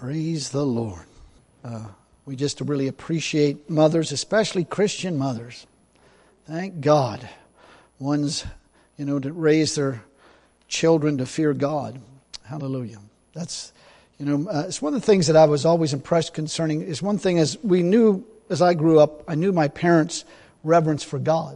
Praise the Lord. We just really appreciate mothers, especially Christian mothers. Thank God. Ones, that raise their children to fear God. Hallelujah. That's, it's one of the things that I was always impressed concerning. Is one thing as I grew up, I knew my parents' reverence for God.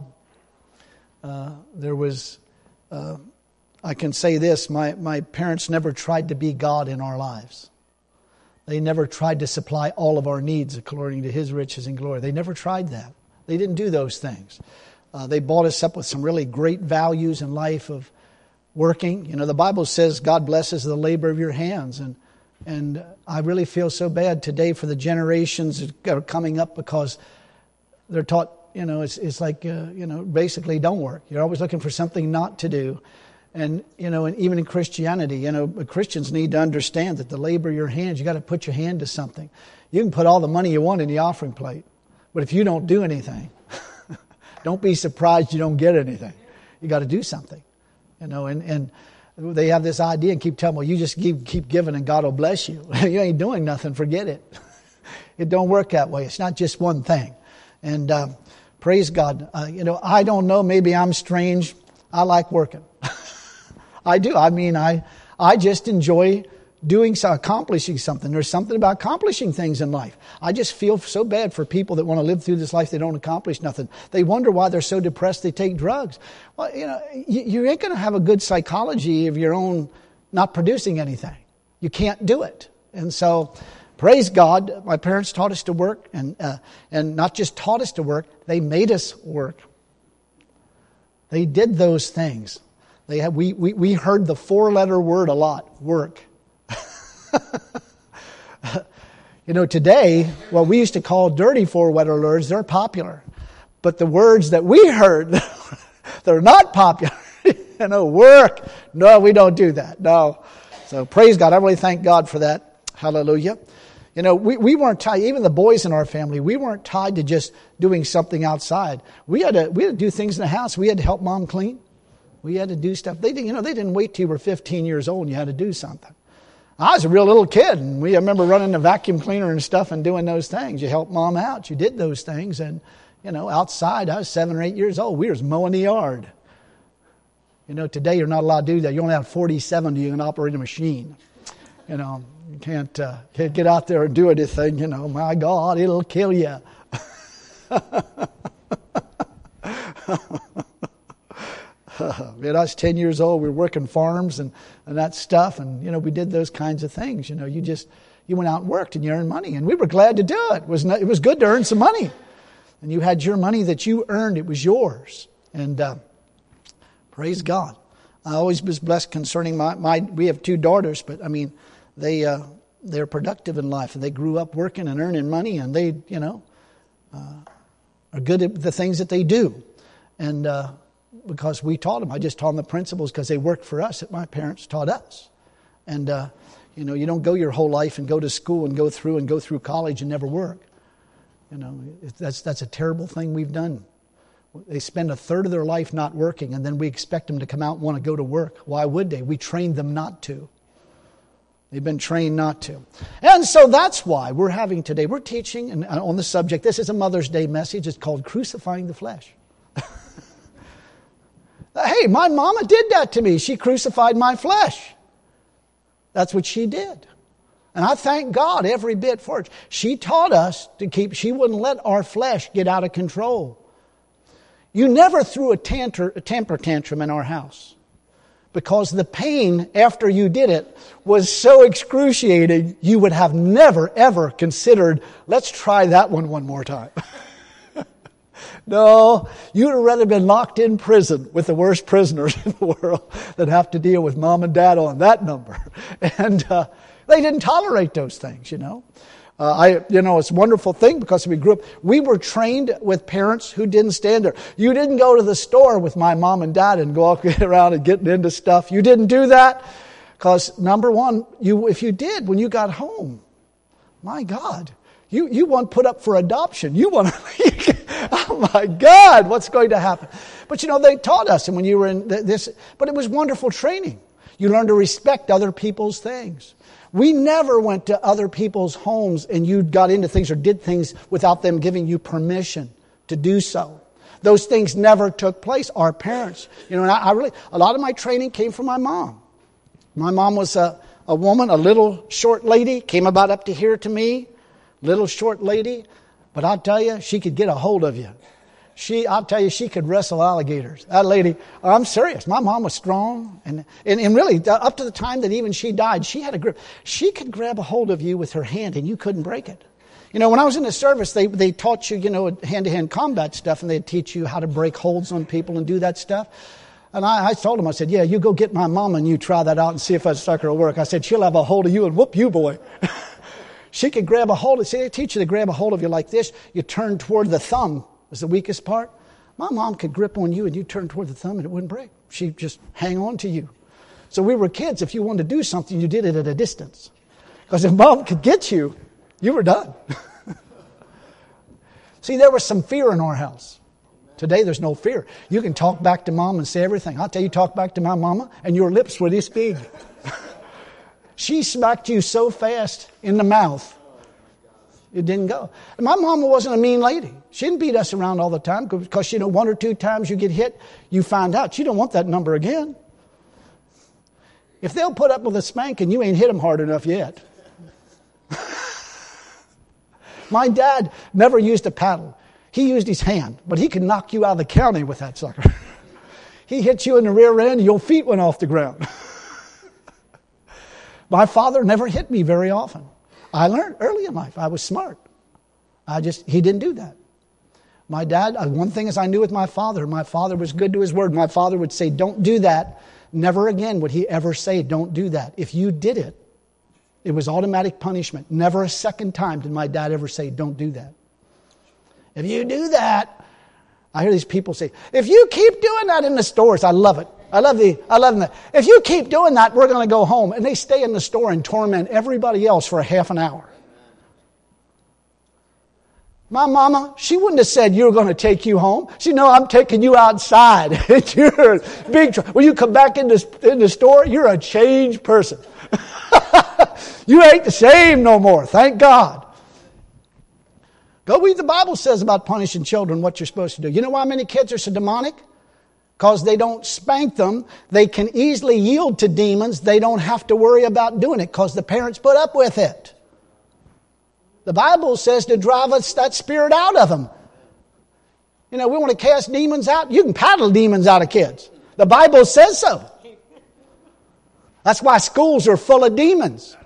I can say this, my parents never tried to be God in our lives. They never tried to supply all of our needs according to His riches and glory. They never tried that. They didn't do those things. They brought us up with some really great values in life of working. The Bible says God blesses the labor of your hands. And I really feel so bad today for the generations that are coming up because they're taught, it's like, basically don't work. You're always looking for something not to do. And even in Christianity, Christians need to understand that the labor of your hands, you got to put your hand to something. You can put all the money you want in the offering plate, but if you don't do anything, don't be surprised you don't get anything. You got to do something, and they have this idea and keep telling, well, you just keep giving and God will bless you. You ain't doing nothing, forget it. It don't work that way. It's not just one thing. And praise God. I don't know, maybe I'm strange. I like working. I do. I just enjoy accomplishing something. There's something about accomplishing things in life. I just feel so bad for people that want to live through this life, they don't accomplish nothing. They wonder why they're so depressed they take drugs. Well, you ain't going to have a good psychology of your own not producing anything. You can't do it. And so, praise God, my parents taught us to work, and not just taught us to work, they made us work. They did those things. We heard the 4-letter word a lot, work. Today, what we used to call dirty 4-letter words, they're popular. But the words that we heard, they're not popular. Work. No, we don't do that. No. So praise God. I really thank God for that. Hallelujah. We weren't tied, even the boys in our family, we weren't tied to just doing something outside. We had to do things in the house. We had to help Mom clean. We had to do stuff. They didn't wait till you were 15 years old and you had to do something. I was a real little kid, and I remember running the vacuum cleaner and stuff and doing those things. You helped Mom out. You did those things. And, outside, I was 7 or 8 years old. We was mowing the yard. Today you're not allowed to do that. You only have 47 you can operate a machine. You can't get out there and do anything. My God, it'll kill you. When I was 10 years old, we were working farms and that stuff. And, we did those kinds of things. You went out and worked and you earned money. And we were glad to do it. It was good to earn some money. And you had your money that you earned. It was yours. And praise God. I always was blessed concerning we have 2 daughters, but they're productive in life. And they grew up working and earning money. And they, are good at the things that they do. And because we taught them. I just taught them the principles because they worked for us that my parents taught us. And, you don't go your whole life and go to school and go through college and never work. That's a terrible thing we've done. They spend 1/3 of their life not working, and then we expect them to come out and want to go to work. Why would they? We trained them not to. They've been trained not to. And so that's why we're teaching on the subject. This is a Mother's Day message. It's called Crucifying the Flesh. Hey, my mama did that to me. She crucified my flesh. That's what she did. And I thank God every bit for it. She taught us she wouldn't let our flesh get out of control. You never threw a temper tantrum in our house because the pain after you did it was so excruciating you would have never, ever considered, let's try that one more time. No, you'd have rather been locked in prison with the worst prisoners in the world than have to deal with Mom and Dad on that number. And they didn't tolerate those things, it's a wonderful thing because we were trained with parents who didn't stand there. You didn't go to the store with my mom and dad and go around and getting into stuff. You didn't do that because, number one, if you did when you got home, my God, you weren't put up for adoption. You want to, oh my God, what's going to happen? But they taught us, and when you were in this, but it was wonderful training. You learn to respect other people's things. We never went to other people's homes and you got into things or did things without them giving you permission to do so. Those things never took place. Our parents, and a lot of my training came from my mom. My mom was a woman, a little short lady, came about up to here to me, little short lady. But I'll tell you, she could get a hold of you. I'll tell you, she could wrestle alligators. That lady, I'm serious. My mom was strong. And really, up to the time that even she died, she had a grip. She could grab a hold of you with her hand and you couldn't break it. When I was in the service, they taught you, hand-to-hand combat stuff, and they'd teach you how to break holds on people and do that stuff. And I told them, I said, yeah, you go get my mama and you try that out and see if that sucker will work. I said, she'll have a hold of you and whoop you, boy. She could grab a hold of, see, they teach you to grab a hold of you like this. You turn toward the thumb was the weakest part. My mom could grip on you and you turn toward the thumb and it wouldn't break. She'd just hang on to you. So we were kids. If you wanted to do something, you did it at a distance. Because if mom could get you, you were done. See, there was some fear in our house. Today, there's no fear. You can talk back to mom and say everything. I'll tell you, talk back to my mama, and your lips were this big. She smacked you so fast in the mouth, it didn't go. And my mama wasn't a mean lady. She didn't beat us around all the time because, one or two times you get hit, you find out. You don't want that number again. If they'll put up with a spanking, you ain't hit them hard enough yet. My dad never used a paddle. He used his hand, but he could knock you out of the county with that sucker. He hit you in the rear end, your feet went off the ground. My father never hit me very often. I learned early in life. I was smart. He didn't do that. My dad, one thing is I knew with my father was good to his word. My father would say, don't do that. Never again would he ever say, don't do that. If you did it, it was automatic punishment. Never a second time did my dad ever say, don't do that. If you do that, I hear these people say, if you keep doing that in the stores, I love it. I love them. If you keep doing that, we're going to go home. And they stay in the store and torment everybody else for a half an hour. My mama, she wouldn't have said, you're going to take you home. She know I'm taking you outside. You're big trouble. When you come back in the store, you're a changed person. You ain't the same no more. Thank God. Go read the Bible says about punishing children, what you're supposed to do. You know why many kids are so demonic? Because they don't spank them. They can easily yield to demons. They don't have to worry about doing it because the parents put up with it. The Bible says to drive that spirit out of them. We want to cast demons out. You can paddle demons out of kids. The Bible says so. That's why schools are full of demons.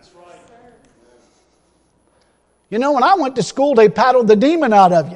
When I went to school, they paddled the demon out of you.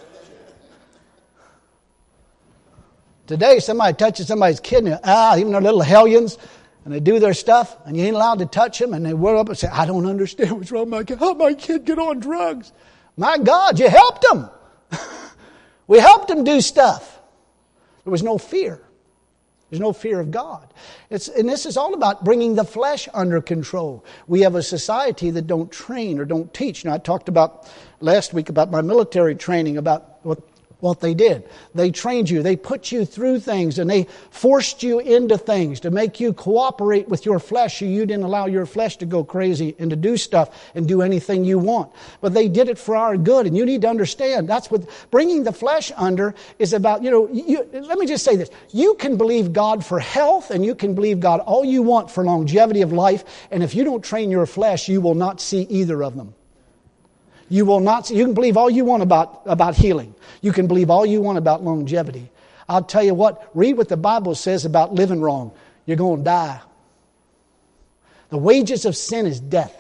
Today, somebody touches somebody's kid, and even their little hellions, and they do their stuff, and you ain't allowed to touch them, and they whirl up and say, I don't understand what's wrong with my kid. How'd my kid get on drugs? My God, you helped them. We helped them do stuff. There was no fear. There's no fear of God. And this is all about bringing the flesh under control. We have a society that don't train or don't teach. I talked about last week about my military training, about what they did. They trained you. They put you through things and they forced you into things to make you cooperate with your flesh so you didn't allow your flesh to go crazy and to do stuff and do anything you want. But they did it for our good, and you need to understand that's what bringing the flesh under is about. Let me just say this. You can believe God for health and you can believe God all you want for longevity of life, and if you don't train your flesh, you will not see either of them. You will not. You can believe all you want about healing. You can believe all you want about longevity. I'll tell you what. Read what the Bible says about living wrong. You're going to die. The wages of sin is death.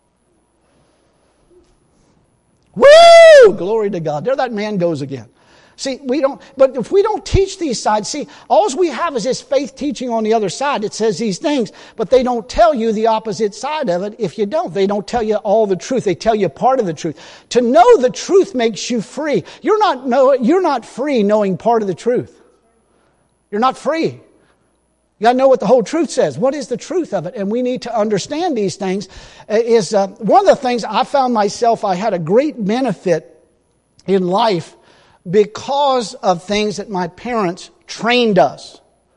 Woo! Glory to God. There that man goes again. See, but if we don't teach these sides, all we have is this faith teaching on the other side. It says these things, but they don't tell you the opposite side of it if you don't. They don't tell you all the truth. They tell you part of the truth. To know the truth makes you free. You're not free knowing part of the truth. You're not free. You got to know what the whole truth says. What is the truth of it? And we need to understand these things. One of the things I found myself, I had a great benefit in life because of things that my parents trained us.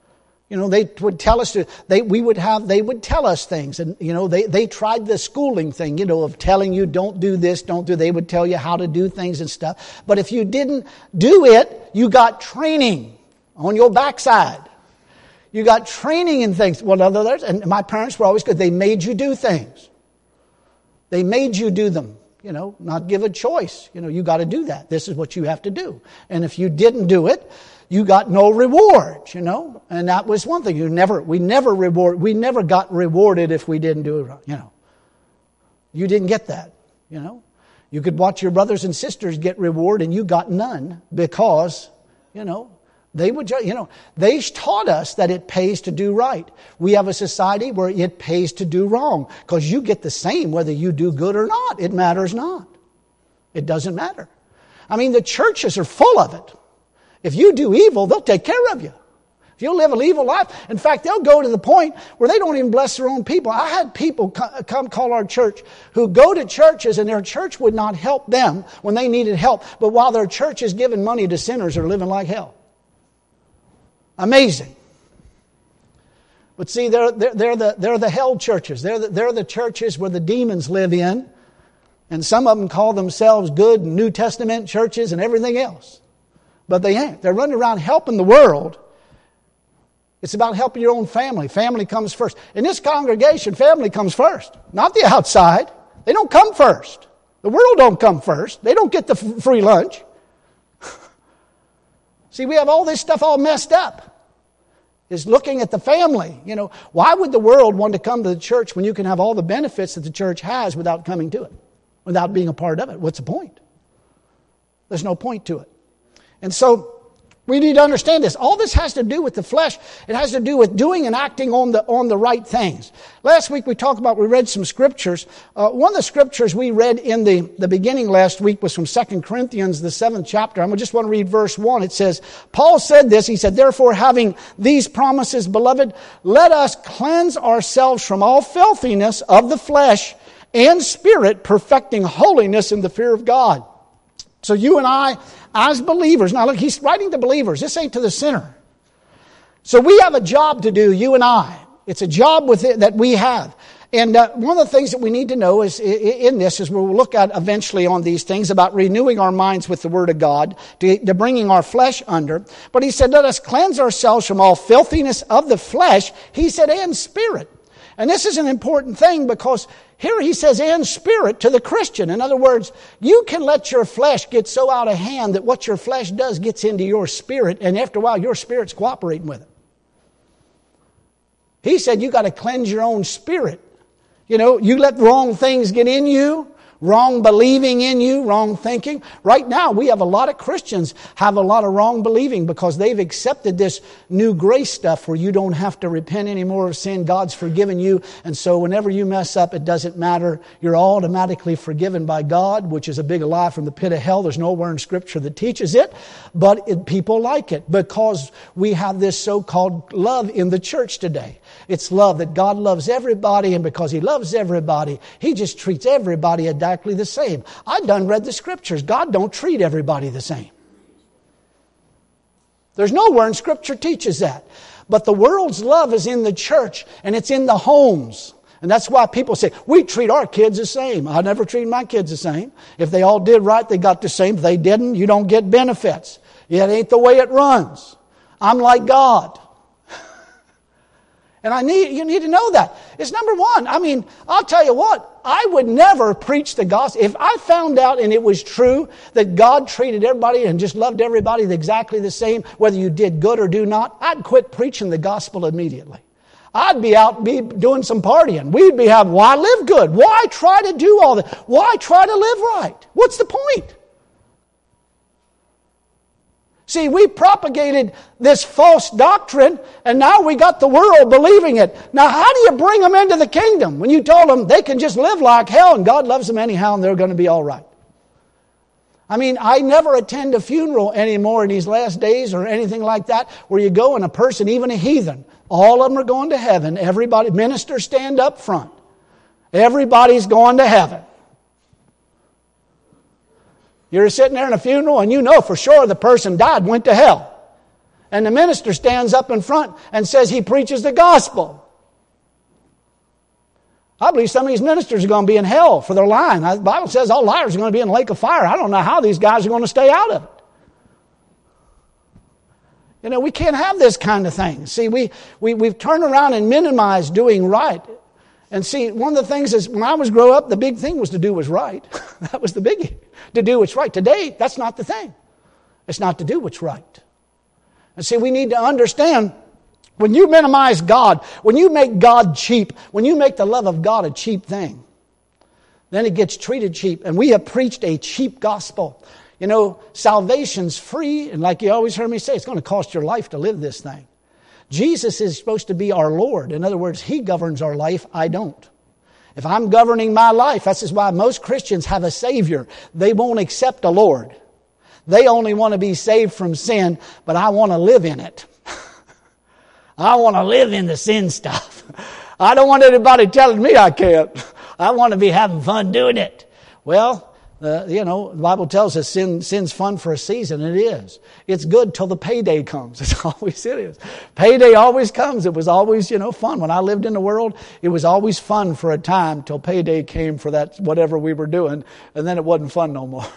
You know, they would tell us they would tell us things, and you know, they tried the schooling thing, you know, of telling you don't do this, don't do. They would tell you how to do things and stuff. But if you didn't do it, you got training on your backside. You got training in things. Well, others, and my parents were always good. They made you do things. They made you do them. You know, not give a choice. You know, you got to do that. This is what you have to do. And if you didn't do it, you got no reward, you know. And that was one thing. We never got rewarded if we didn't do it right, you know. You didn't get that, you know. You could watch your brothers and sisters get reward and you got none because, you know, they would, you know, they taught us that it pays to do right. We have a society where it pays to do wrong because you get the same whether you do good or not. It matters not. It doesn't matter. I mean, the churches are full of it. If you do evil, they'll take care of you. If you live an evil life, in fact, they'll go to the point where they don't even bless their own people. I had people come call our church who go to churches and their church would not help them when they needed help. But while their church is giving money to sinners, are living like hell. Amazing. But see, they're the hell churches. They're the churches where the demons live in. And some of them call themselves good New Testament churches and everything else. But they ain't. They're running around helping the world. It's about helping your own family. Family comes first. In this congregation, family comes first. Not the outside. They don't come first. The world don't come first. They don't get the free lunch. See, we have all this stuff all messed up. Is looking at the family. You know, why would the world want to come to the church when you can have all the benefits that the church has without coming to it? Without being a part of it? What's the point? There's no point to it. And so we need to understand this. All this has to do with the flesh. It has to do with doing and acting on the right things. Last week we read some scriptures. One of the scriptures we read in the beginning last week was from 2 Corinthians, the 7th chapter. I just want to read verse 1. It says, Paul said this. He said, therefore, having these promises, beloved, let us cleanse ourselves from all filthiness of the flesh and spirit, perfecting holiness in the fear of God. So you and I, as believers, now look, he's writing to believers. This ain't to the sinner. So we have a job to do, you and I. It's a job that we have. And one of the things that we need to know is in this is we'll look at eventually on these things about renewing our minds with the Word of God, to bringing our flesh under. But he said, let us cleanse ourselves from all filthiness of the flesh, he said, and spirit. And this is an important thing because here he says, and spirit to the Christian. In other words, you can let your flesh get so out of hand that what your flesh does gets into your spirit, and after a while your spirit's cooperating with it. He said you got to cleanse your own spirit. You know, you let wrong things get in you, wrong believing in you, wrong thinking. Right now, we have a lot of Christians have a lot of wrong believing because they've accepted this new grace stuff where you don't have to repent anymore of sin. God's forgiven you. And so whenever you mess up, it doesn't matter. You're automatically forgiven by God, which is a big lie from the pit of hell. There's nowhere in Scripture that teaches it. But people like it because we have this so-called love in the church today. It's love that God loves everybody, and because He loves everybody, He just treats everybody exactly the same. I done read the Scriptures. God don't treat everybody the same. There's nowhere in Scripture teaches that. But the world's love is in the church, and it's in the homes. And that's why people say, we treat our kids the same. I never treated my kids the same. If they all did right, they got the same. If they didn't, you don't get benefits. It ain't the way it runs. I'm like God. And you need to know that. It's number one. I mean, I'll tell you what, I would never preach the gospel. If I found out and it was true that God treated everybody and just loved everybody exactly the same, whether you did good or do not, I'd quit preaching the gospel immediately. I'd be doing some partying. We'd be having, why live good? Why try to do all that? Why try to live right? What's the point? See, we propagated this false doctrine, and now we got the world believing it. Now, how do you bring them into the kingdom when you told them they can just live like hell and God loves them anyhow and they're going to be all right? I mean, I never attend a funeral anymore in these last days or anything like that where you go and a person, even a heathen, all of them are going to heaven. Everybody, ministers stand up front. Everybody's going to heaven. You're sitting there in a funeral and you know for sure the person died, went to hell. And the minister stands up in front and says he preaches the gospel. I believe some of these ministers are going to be in hell for their lying. The Bible says all liars are going to be in the lake of fire. I don't know how these guys are going to stay out of it. You know, we can't have this kind of thing. See, we've turned around and minimized doing right. And see, one of the things is when I was growing up, the big thing was to do what's right. That was the biggie. To do what's right. Today, that's not the thing. It's not to do what's right. And see, we need to understand, when you minimize God, when you make God cheap, when you make the love of God a cheap thing, then it gets treated cheap. And we have preached a cheap gospel. You know, salvation's free, and like you always heard me say, it's going to cost your life to live this thing. Jesus is supposed to be our Lord. In other words, He governs our life, I don't. If I'm governing my life, that's why most Christians have a Savior. They won't accept a Lord. They only want to be saved from sin, but I want to live in it. I want to live in the sin stuff. I don't want anybody telling me I can't. I want to be having fun doing it. Well, the Bible tells us sin's fun for a season, and it is. It's good till the payday comes. It's always it is. Payday always comes. It was always, fun. When I lived in the world, it was always fun for a time till payday came for that whatever we were doing, and then it wasn't fun no more.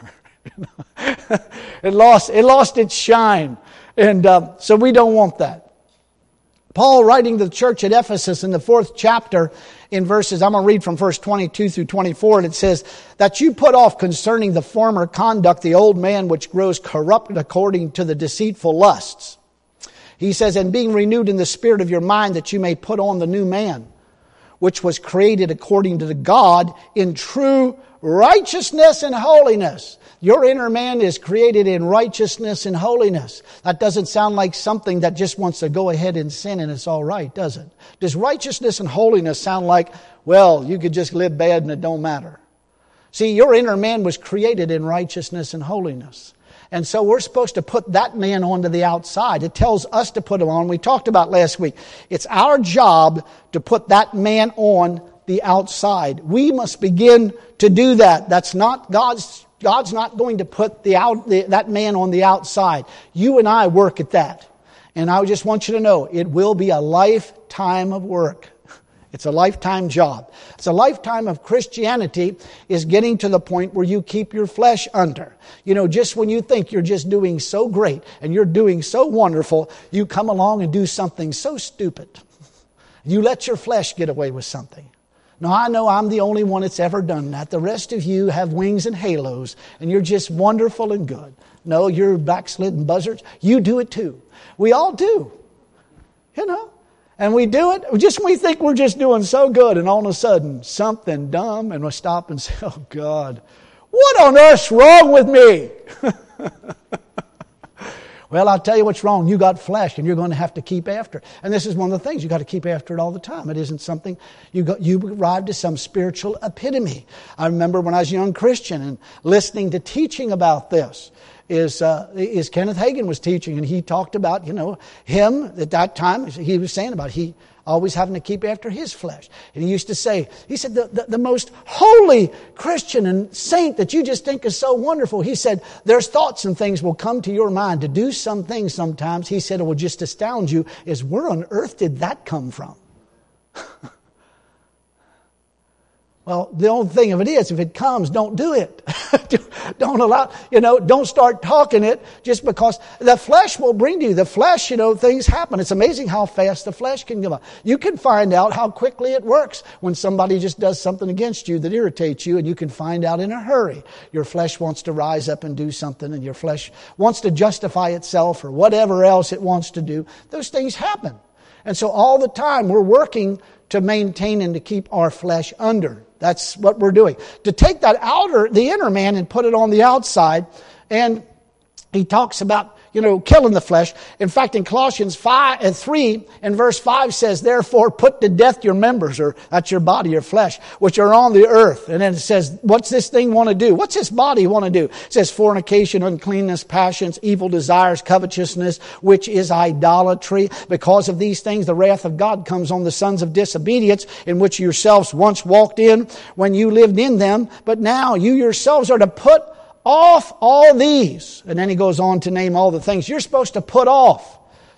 It lost its shine, and so we don't want that. Paul, writing to the church at Ephesus in the 4th chapter, in verses, I'm going to read from verse 22 through 24, and it says, that you put off concerning the former conduct the old man which grows corrupt according to the deceitful lusts. He says, and being renewed in the spirit of your mind, that you may put on the new man, which was created according to the God in true righteousness and holiness. Your inner man is created in righteousness and holiness. That doesn't sound like something that just wants to go ahead and sin and it's all right, does it? Does righteousness and holiness sound like, well, you could just live bad and it don't matter? See, your inner man was created in righteousness and holiness. And so we're supposed to put that man onto the outside. It tells us to put him on. We talked about last week. It's our job to put that man on the outside. We must begin to do that. That's not God's not going to put that man on the outside. You and I work at that. And I just want you to know, it will be a lifetime of work. It's a lifetime job. It's a lifetime of Christianity is getting to the point where you keep your flesh under. Just when you think you're just doing so great and you're doing so wonderful, you come along and do something so stupid. You let your flesh get away with something. Now, I know I'm the only one that's ever done that. The rest of you have wings and halos, and you're just wonderful and good. No, you're backslidden buzzards. You do it too. We all do. And we do it just when we think we're just doing so good, and all of a sudden, something dumb, and we'll stop and say, oh, God, what on earth's wrong with me? Well, I'll tell you what's wrong. You got flesh, and you're going to have to keep after it. And this is one of the things. You got to keep after it all the time. It isn't something you arrived to some spiritual epitome. I remember when I was a young Christian and listening to teaching about this. Is Kenneth Hagin was teaching, and he talked about, him at that time. He was saying about he always having to keep after his flesh. And he used to say, he said, the most holy Christian and saint that you just think is so wonderful. He said, there's thoughts and things will come to your mind to do some things sometimes. He said, it will just astound you is where on earth did that come from? Well, the only thing of it is, if it comes, don't do it. Don't allow, don't start talking it just because the flesh will bring to you. The flesh, things happen. It's amazing how fast the flesh can come up. You can find out how quickly it works when somebody just does something against you that irritates you, and you can find out in a hurry. Your flesh wants to rise up and do something, and your flesh wants to justify itself or whatever else it wants to do. Those things happen. And so all the time we're working to maintain and to keep our flesh under. That's what we're doing. To take that the inner man, and put it on the outside. And he talks about, killing the flesh. In fact, in Colossians 3 and verse 5 says, therefore put to death your members, or that's your body, your flesh, which are on the earth. And then it says, what's this thing want to do? What's this body want to do? It says fornication, uncleanness, passions, evil desires, covetousness, which is idolatry. Because of these things, the wrath of God comes on the sons of disobedience, in which yourselves once walked in when you lived in them. But now you yourselves are to put off all these. And then he goes on to name all the things you're supposed to put off.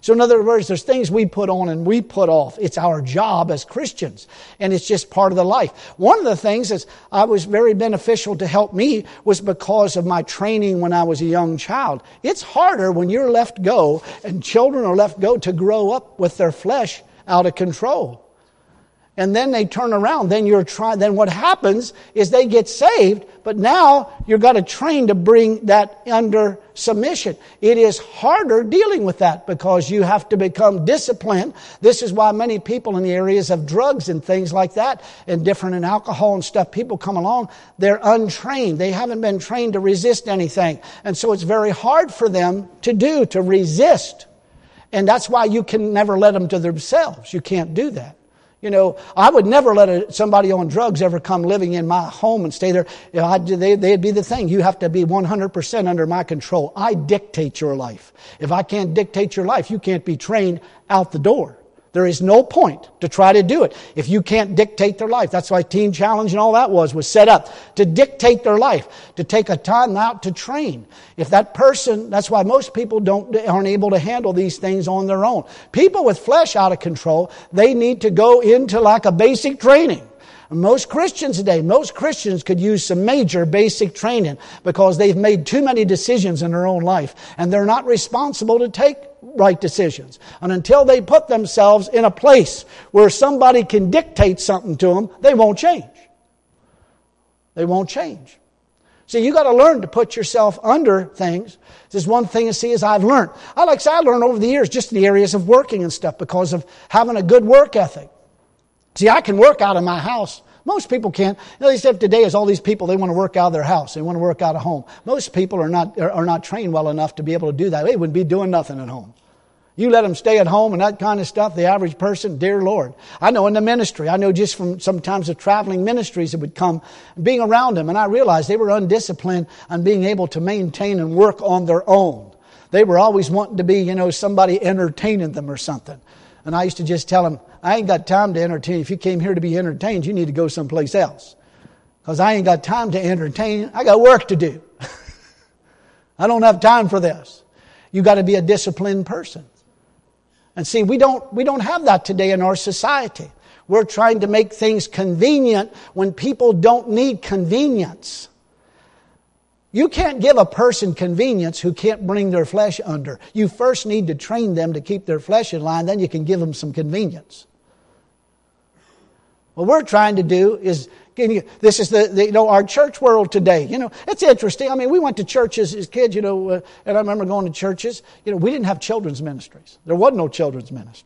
So in other words, there's things we put on and we put off. It's our job as Christians, and it's just part of the life. One of the things that I was very beneficial to help me was because of my training when I was a young child. It's harder when you're left go and children are left go to grow up with their flesh out of control. And then they turn around. Then what happens is they get saved, but now you've got to train to bring that under submission. It is harder dealing with that because you have to become disciplined. This is why many people in the areas of drugs and things like that, and different in alcohol and stuff, people come along, they're untrained. They haven't been trained to resist anything. And so it's very hard for them to resist. And that's why you can never let them to themselves. You can't do that. You know, I would never let somebody on drugs ever come living in my home and stay there. You know, they'd be the thing. You have to be 100% under my control. I dictate your life. If I can't dictate your life, you can't be trained out the door. There is no point to try to do it if you can't dictate their life. That's why Teen Challenge and all that was set up to dictate their life, to take a time out to train. If that person, that's why most people aren't able to handle these things on their own. People with flesh out of control, they need to go into like a basic training. Most Christians today, most Christians could use some major basic training because they've made too many decisions in their own life and they're not responsible to take right decisions. And until they put themselves in a place where somebody can dictate something to them, they won't change. They won't change. See, you got to learn to put yourself under things. There's one thing to see as I've learned. I learned over the years just in the areas of working and stuff because of having a good work ethic. See, I can work out of my house. Most people can't. You know, they said today is all these people, they want to work out of their house. They want to work out of home. Most people are not trained well enough to be able to do that. They wouldn't be doing nothing at home. You let them stay at home and that kind of stuff, the average person, dear Lord. I know in the ministry, I know just from sometimes the traveling ministries that would come, being around them, and I realized they were undisciplined on being able to maintain and work on their own. They were always wanting to be, somebody entertaining them or something. And I used to just tell them, I ain't got time to entertain. If you came here to be entertained, you need to go someplace else. Because I ain't got time to entertain. I got work to do. I don't have time for this. You got to be a disciplined person. And see, we don't have that today in our society. We're trying to make things convenient when people don't need convenience. You can't give a person convenience who can't bring their flesh under. You first need to train them to keep their flesh in line, then you can give them some convenience. What we're trying to do is, this is our church world today. It's interesting. I mean, we went to churches as kids, and I remember going to churches. We didn't have children's ministries. There was no children's ministries.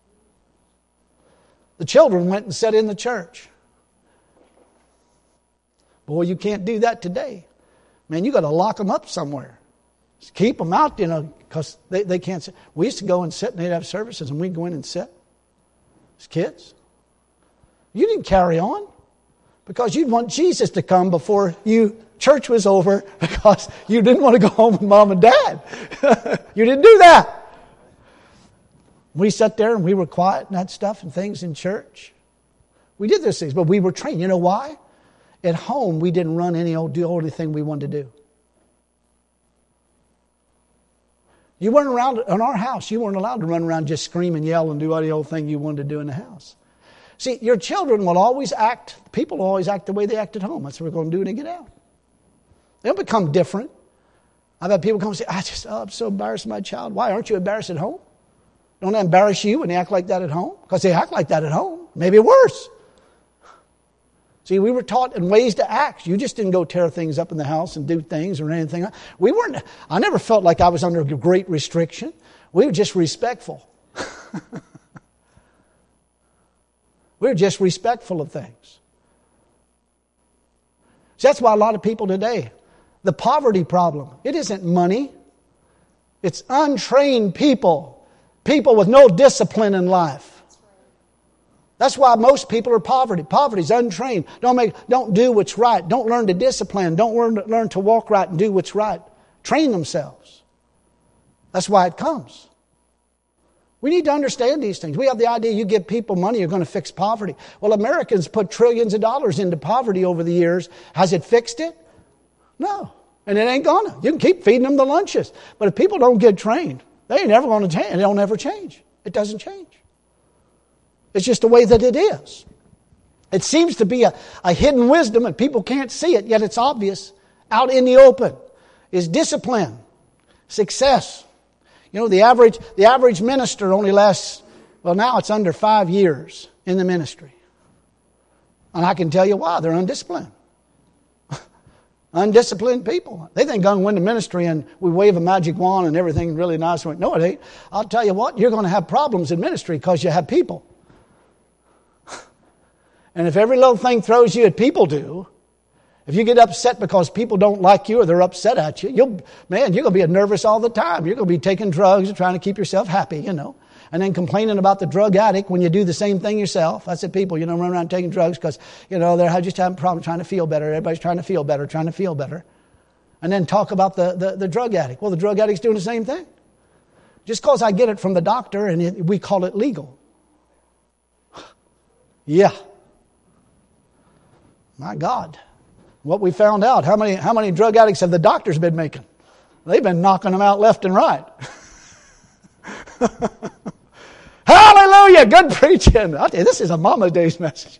The children went and sat in the church. Boy, you can't do that today. Man, you got to lock them up somewhere. Just keep them out, because they can't sit. We used to go and sit, and they'd have services, and we'd go in and sit as kids. You didn't carry on because you'd want Jesus to come before church was over because you didn't want to go home with mom and dad. You didn't do that. We sat there and we were quiet and that stuff and things in church. We did those things, but we were trained. You know why? At home, we didn't run do anything we wanted to do. You weren't around in our house. You weren't allowed to run around just scream and yell and do any old thing you wanted to do in the house. See, your children will always people will always act the way they act at home. That's what we're going to do when they get out. They'll become different. I've had people come and say, I'm so embarrassed of my child. Why? Aren't you embarrassed at home? Don't that embarrass you when they act like that at home? Because they act like that at home. Maybe worse. See, we were taught in ways to act. You just didn't go tear things up in the house and do things or anything. I never felt like I was under great restriction. We were just respectful. We were just respectful of things. See, that's why a lot of people today, the poverty problem, it isn't money. It's untrained people. People with no discipline in life. That's why most people are poverty. Poverty is untrained. Don't do what's right. Don't learn to discipline. Don't learn to walk right and do what's right. Train themselves. That's why it comes. We need to understand these things. We have the idea you give people money, you're going to fix poverty. Well, Americans put trillions of dollars into poverty over the years. Has it fixed it? No. And it ain't gonna. You can keep feeding them the lunches. But if people don't get trained, They ain't never going to change. It don't ever change. It doesn't change. It's just the way that it is. It seems to be a hidden wisdom and people can't see it, yet it's obvious. Out in the open is discipline, success. You know, the average minister only lasts, well, now it's under 5 years in the ministry. And I can tell you why. They're undisciplined. Undisciplined people. They think I'm going to win the ministry and we wave a magic wand and everything's really nice. No, it ain't. I'll tell you what, you're going to have problems in ministry because you have people. And if every little thing throws you at people do, if you get upset because people don't like you or they're upset at you, you're going to be nervous all the time. You're going to be taking drugs and trying to keep yourself happy, you know. And then complaining about the drug addict when you do the same thing yourself. I said, people, run around taking drugs because, they're just having a problem trying to feel better. Everybody's trying to feel better. And then talk about the drug addict. Well, the drug addict's doing the same thing. Just because I get it from the doctor and we call it legal. Yeah. My God. What we found out, how many drug addicts have the doctors been making? They've been knocking them out left and right. Hallelujah! Good preaching. I'll tell you, this is a Mama's Day's message.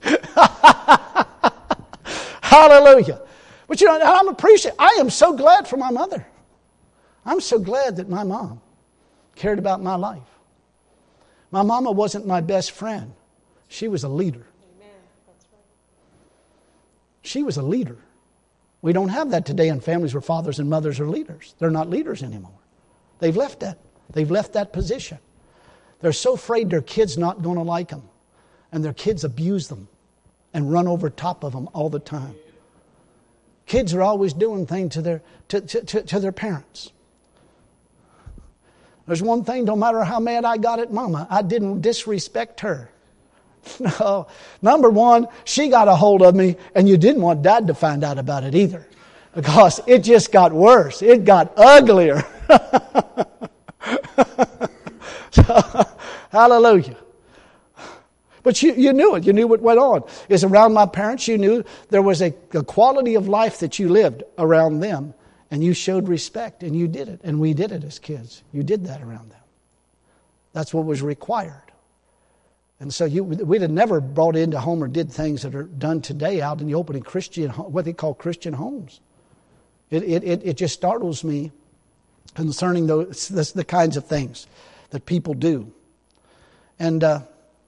Hallelujah. But I am so glad for my mother. I'm so glad that my mom cared about my life. My mama wasn't my best friend. She was a leader. Amen. That's right. She was a leader. We don't have that today in families where fathers and mothers are leaders. They're not leaders anymore. They've left that. They've left that position. They're so afraid their kid's not going to like them. And their kids abuse them and run over top of them all the time. Kids are always doing things to their parents. There's one thing, no matter how mad I got at Mama, I didn't disrespect her. No. Number one, she got a hold of me, and you didn't want Dad to find out about it either. Because it just got worse. It got uglier. So, hallelujah. But you knew it. You knew what went on. It's around my parents. You knew there was a quality of life that you lived around them. And you showed respect. And you did it. And we did it as kids. You did that around them. That's what was required. And so we'd have never brought into home or did things that are done today out in the open in Christian, what they call Christian homes. It just startles me concerning the kinds of things that people do. And, I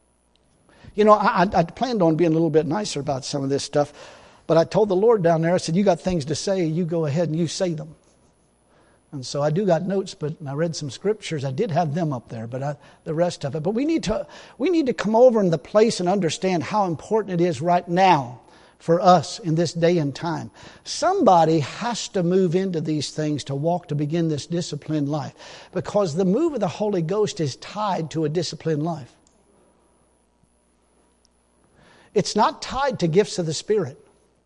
planned on being a little bit nicer about some of this stuff. But I told the Lord down there, I said, you got things to say, you go ahead and you say them. And so I do got notes, but I read some scriptures. I did have them up there, but the rest of it. But we need to come over in the place and understand how important it is right now for us in this day and time. Somebody has to move into these things to begin this disciplined life. Because the move of the Holy Ghost is tied to a disciplined life. It's not tied to gifts of the Spirit.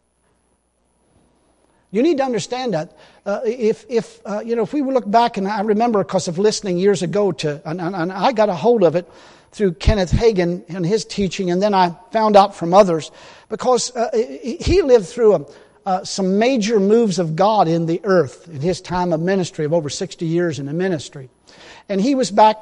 You need to understand that. If we look back, and I remember because of listening years ago and I got a hold of it through Kenneth Hagin and his teaching, and then I found out from others, because he lived through some major moves of God in the earth in his time of ministry of over 60 years in the ministry. And he was back.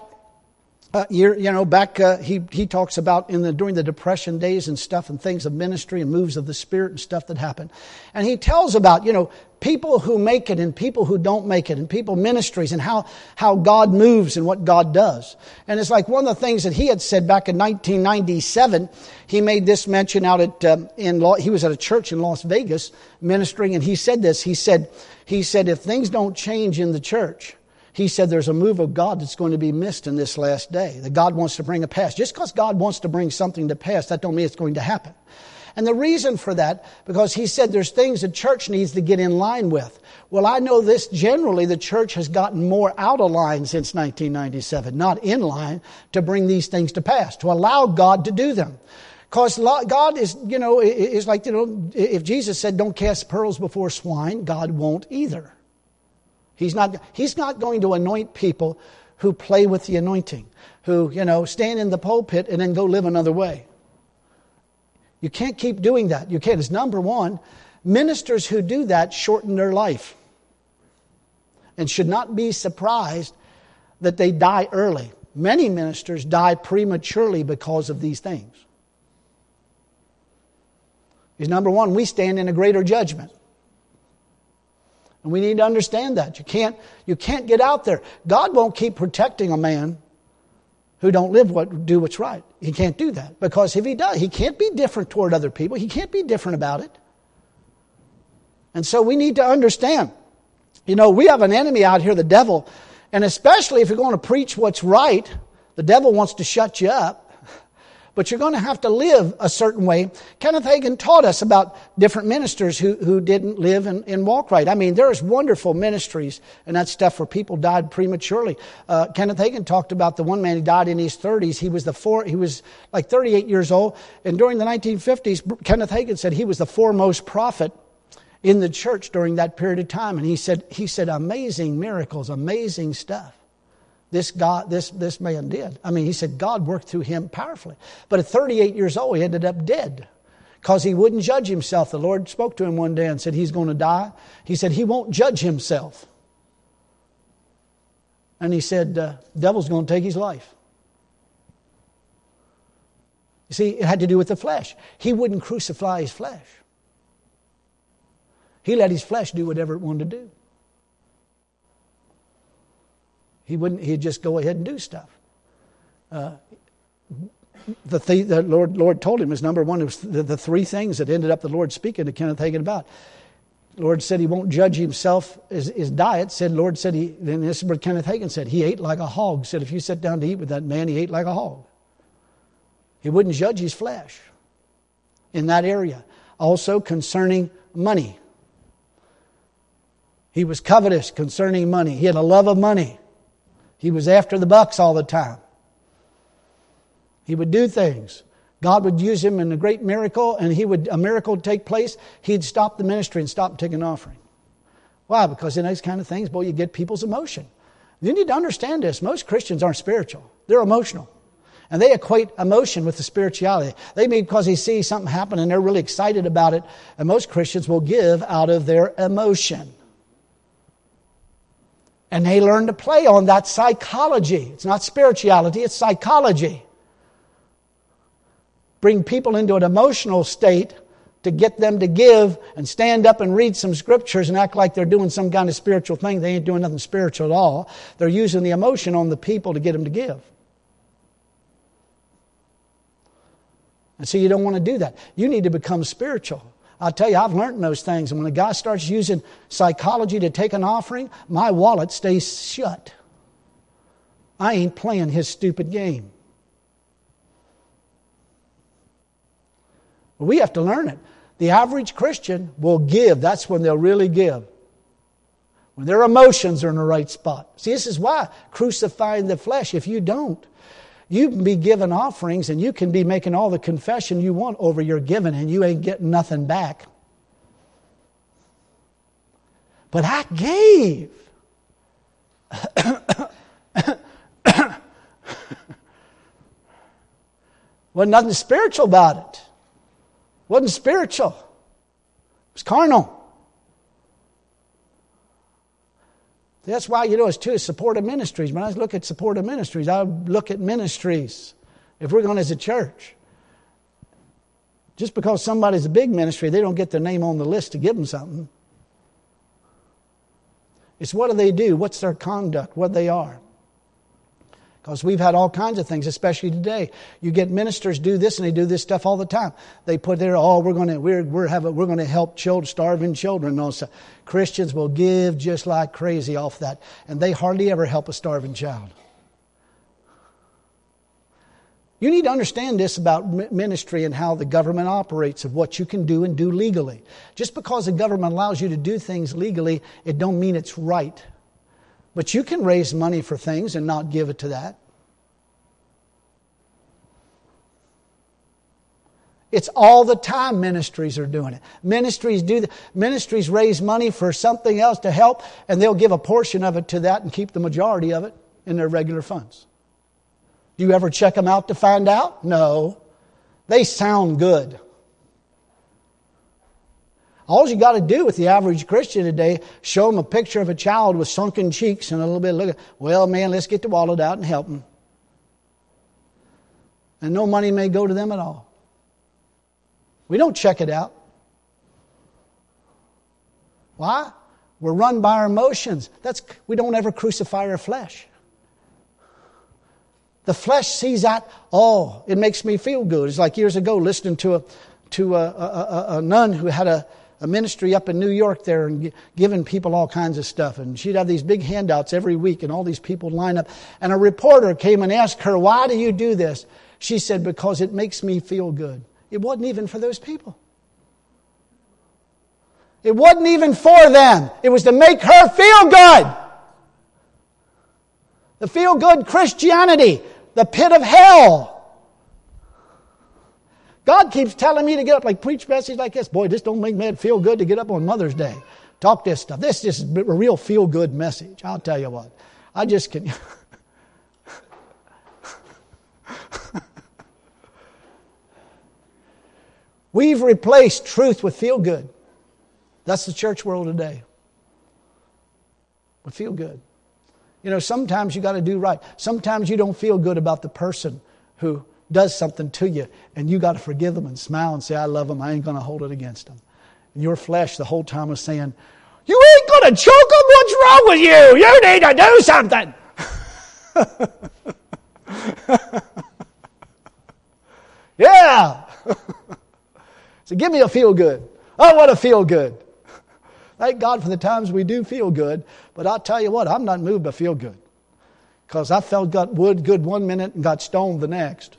He talks about during the Depression days and stuff and things of ministry and moves of the Spirit and stuff that happened. And he tells about, people who make it and people who don't make it and people ministries and how God moves and what God does. And it's like one of the things that he had said back in 1997, he made this mention out he was at a church in Las Vegas ministering, and he said this, he said, if things don't change in the church, he said there's a move of God that's going to be missed in this last day. That God wants to bring a pass. Just because God wants to bring something to pass, that don't mean it's going to happen. And the reason for that, because he said there's things the church needs to get in line with. Well, I know this generally, the church has gotten more out of line since 1997, not in line to bring these things to pass, to allow God to do them. Because God is like, if Jesus said don't cast pearls before swine, God won't either. He's not going to anoint people who play with the anointing, who, stand in the pulpit and then go live another way. You can't keep doing that. You can't. It's number one, ministers who do that shorten their life and should not be surprised that they die early. Many ministers die prematurely because of these things. Because number one, we stand in a greater judgment. And we need to understand that. You can't get out there. God won't keep protecting a man who don't do what's right. He can't do that. Because if he does, he can't be different toward other people. He can't be different about it. And so we need to understand. We have an enemy out here, the devil. And especially if you're going to preach what's right, the devil wants to shut you up. But you're going to have to live a certain way. Kenneth Hagin taught us about different ministers who didn't live and walk right. I mean, there's wonderful ministries and that stuff where people died prematurely. Kenneth Hagin talked about the one man who died in his 30s. He was like 38 years old. And during the 1950s, Kenneth Hagin said he was the foremost prophet in the church during that period of time. And he said amazing miracles, amazing stuff. This man did. I mean, he said God worked through him powerfully. But at 38 years old, he ended up dead because he wouldn't judge himself. The Lord spoke to him one day and said he's going to die. He said he won't judge himself. And he said, the devil's going to take his life. You see, it had to do with the flesh. He wouldn't crucify his flesh. He let his flesh do whatever it wanted to do. He'd just go ahead and do stuff. The thing the Lord told him is, number one, it was the three things that ended up the Lord speaking to Kenneth Hagin about. The Lord said he won't judge himself his diet. Lord said then this is what Kenneth Hagin said. He ate like a hog. Said if you sat down to eat with that man, he ate like a hog. He wouldn't judge his flesh in that area. Also concerning money. He was covetous concerning money. He had a love of money. He was after the bucks all the time. He would do things. God would use him in a great miracle, and a miracle would take place. He'd stop the ministry and stop taking an offering. Why? Because in those kind of things, you get people's emotion. You need to understand this. Most Christians aren't spiritual. They're emotional. And they equate emotion with the spirituality. They mean because they see something happen and they're really excited about it. And most Christians will give out of their emotion. And they learn to play on that psychology. It's not spirituality, it's psychology. Bring people into an emotional state to get them to give and stand up and read some scriptures and act like they're doing some kind of spiritual thing. They ain't doing nothing spiritual at all. They're using the emotion on the people to get them to give. And so you don't want to do that. You need to become spiritual. I'll tell you, I've learned those things. And when a guy starts using psychology to take an offering, my wallet stays shut. I ain't playing his stupid game. We have to learn it. The average Christian will give. That's when they'll really give. When their emotions are in the right spot. See, this is why crucifying the flesh. If you don't, you can be giving offerings and you can be making all the confession you want over your giving and you ain't getting nothing back. But I gave. Wasn't nothing spiritual about it. Wasn't spiritual. It was carnal. That's why, it's supportive ministries. When I look at supportive ministries, I look at ministries. If we're going as a church, just because somebody's a big ministry, they don't get their name on the list to give them something. It's what do they do? What's their conduct? What they are. Because we've had all kinds of things, especially today. You get ministers do this and they do this stuff all the time. They put there, we're going to help starving children and all stuff. Christians will give just like crazy off that, and they hardly ever help a starving child. You need to understand this about ministry and how the government operates, of what you can do and do legally. Just because the government allows you to do things legally, it don't mean it's right. But you can raise money for things and not give it to that. It's all the time ministries are doing it. Ministries raise money for something else to help, and they'll give a portion of it to that and keep the majority of it in their regular funds. Do you ever check them out to find out? No. They sound good. All you got to do with the average Christian today, show them a picture of a child with sunken cheeks and a little bit of look. Well, man, let's get the wallet out and help them. And no money may go to them at all. We don't check it out. Why? We're run by our emotions. We don't ever crucify our flesh. The flesh sees that, oh, it makes me feel good. It's like years ago listening to a nun who had a ministry up in New York there and giving people all kinds of stuff. And she'd have these big handouts every week and all these people line up. And a reporter came and asked her, why do you do this? She said, because it makes me feel good. It wasn't even for those people. It wasn't even for them. It was to make her feel good. The feel-good Christianity. The pit of hell. God keeps telling me to get up, like preach message like this. Boy, this don't make me feel good to get up on Mother's Day. Talk this stuff. This is a real feel-good message. I'll tell you what. I just can... We've replaced truth with feel-good. That's the church world today. With feel-good. You know, sometimes you got to do right. Sometimes you don't feel good about the person who does something to you, and you got to forgive them and smile and say, I love them. I ain't going to hold it against them. And your flesh the whole time was saying, you ain't going to choke them? What's wrong with you? You need to do something. Yeah. So give me a feel good. I want to feel good. Thank God for the times we do feel good. But I'll tell you what, I'm not moved by feel good. Because I felt got wood good 1 minute and got stoned the next.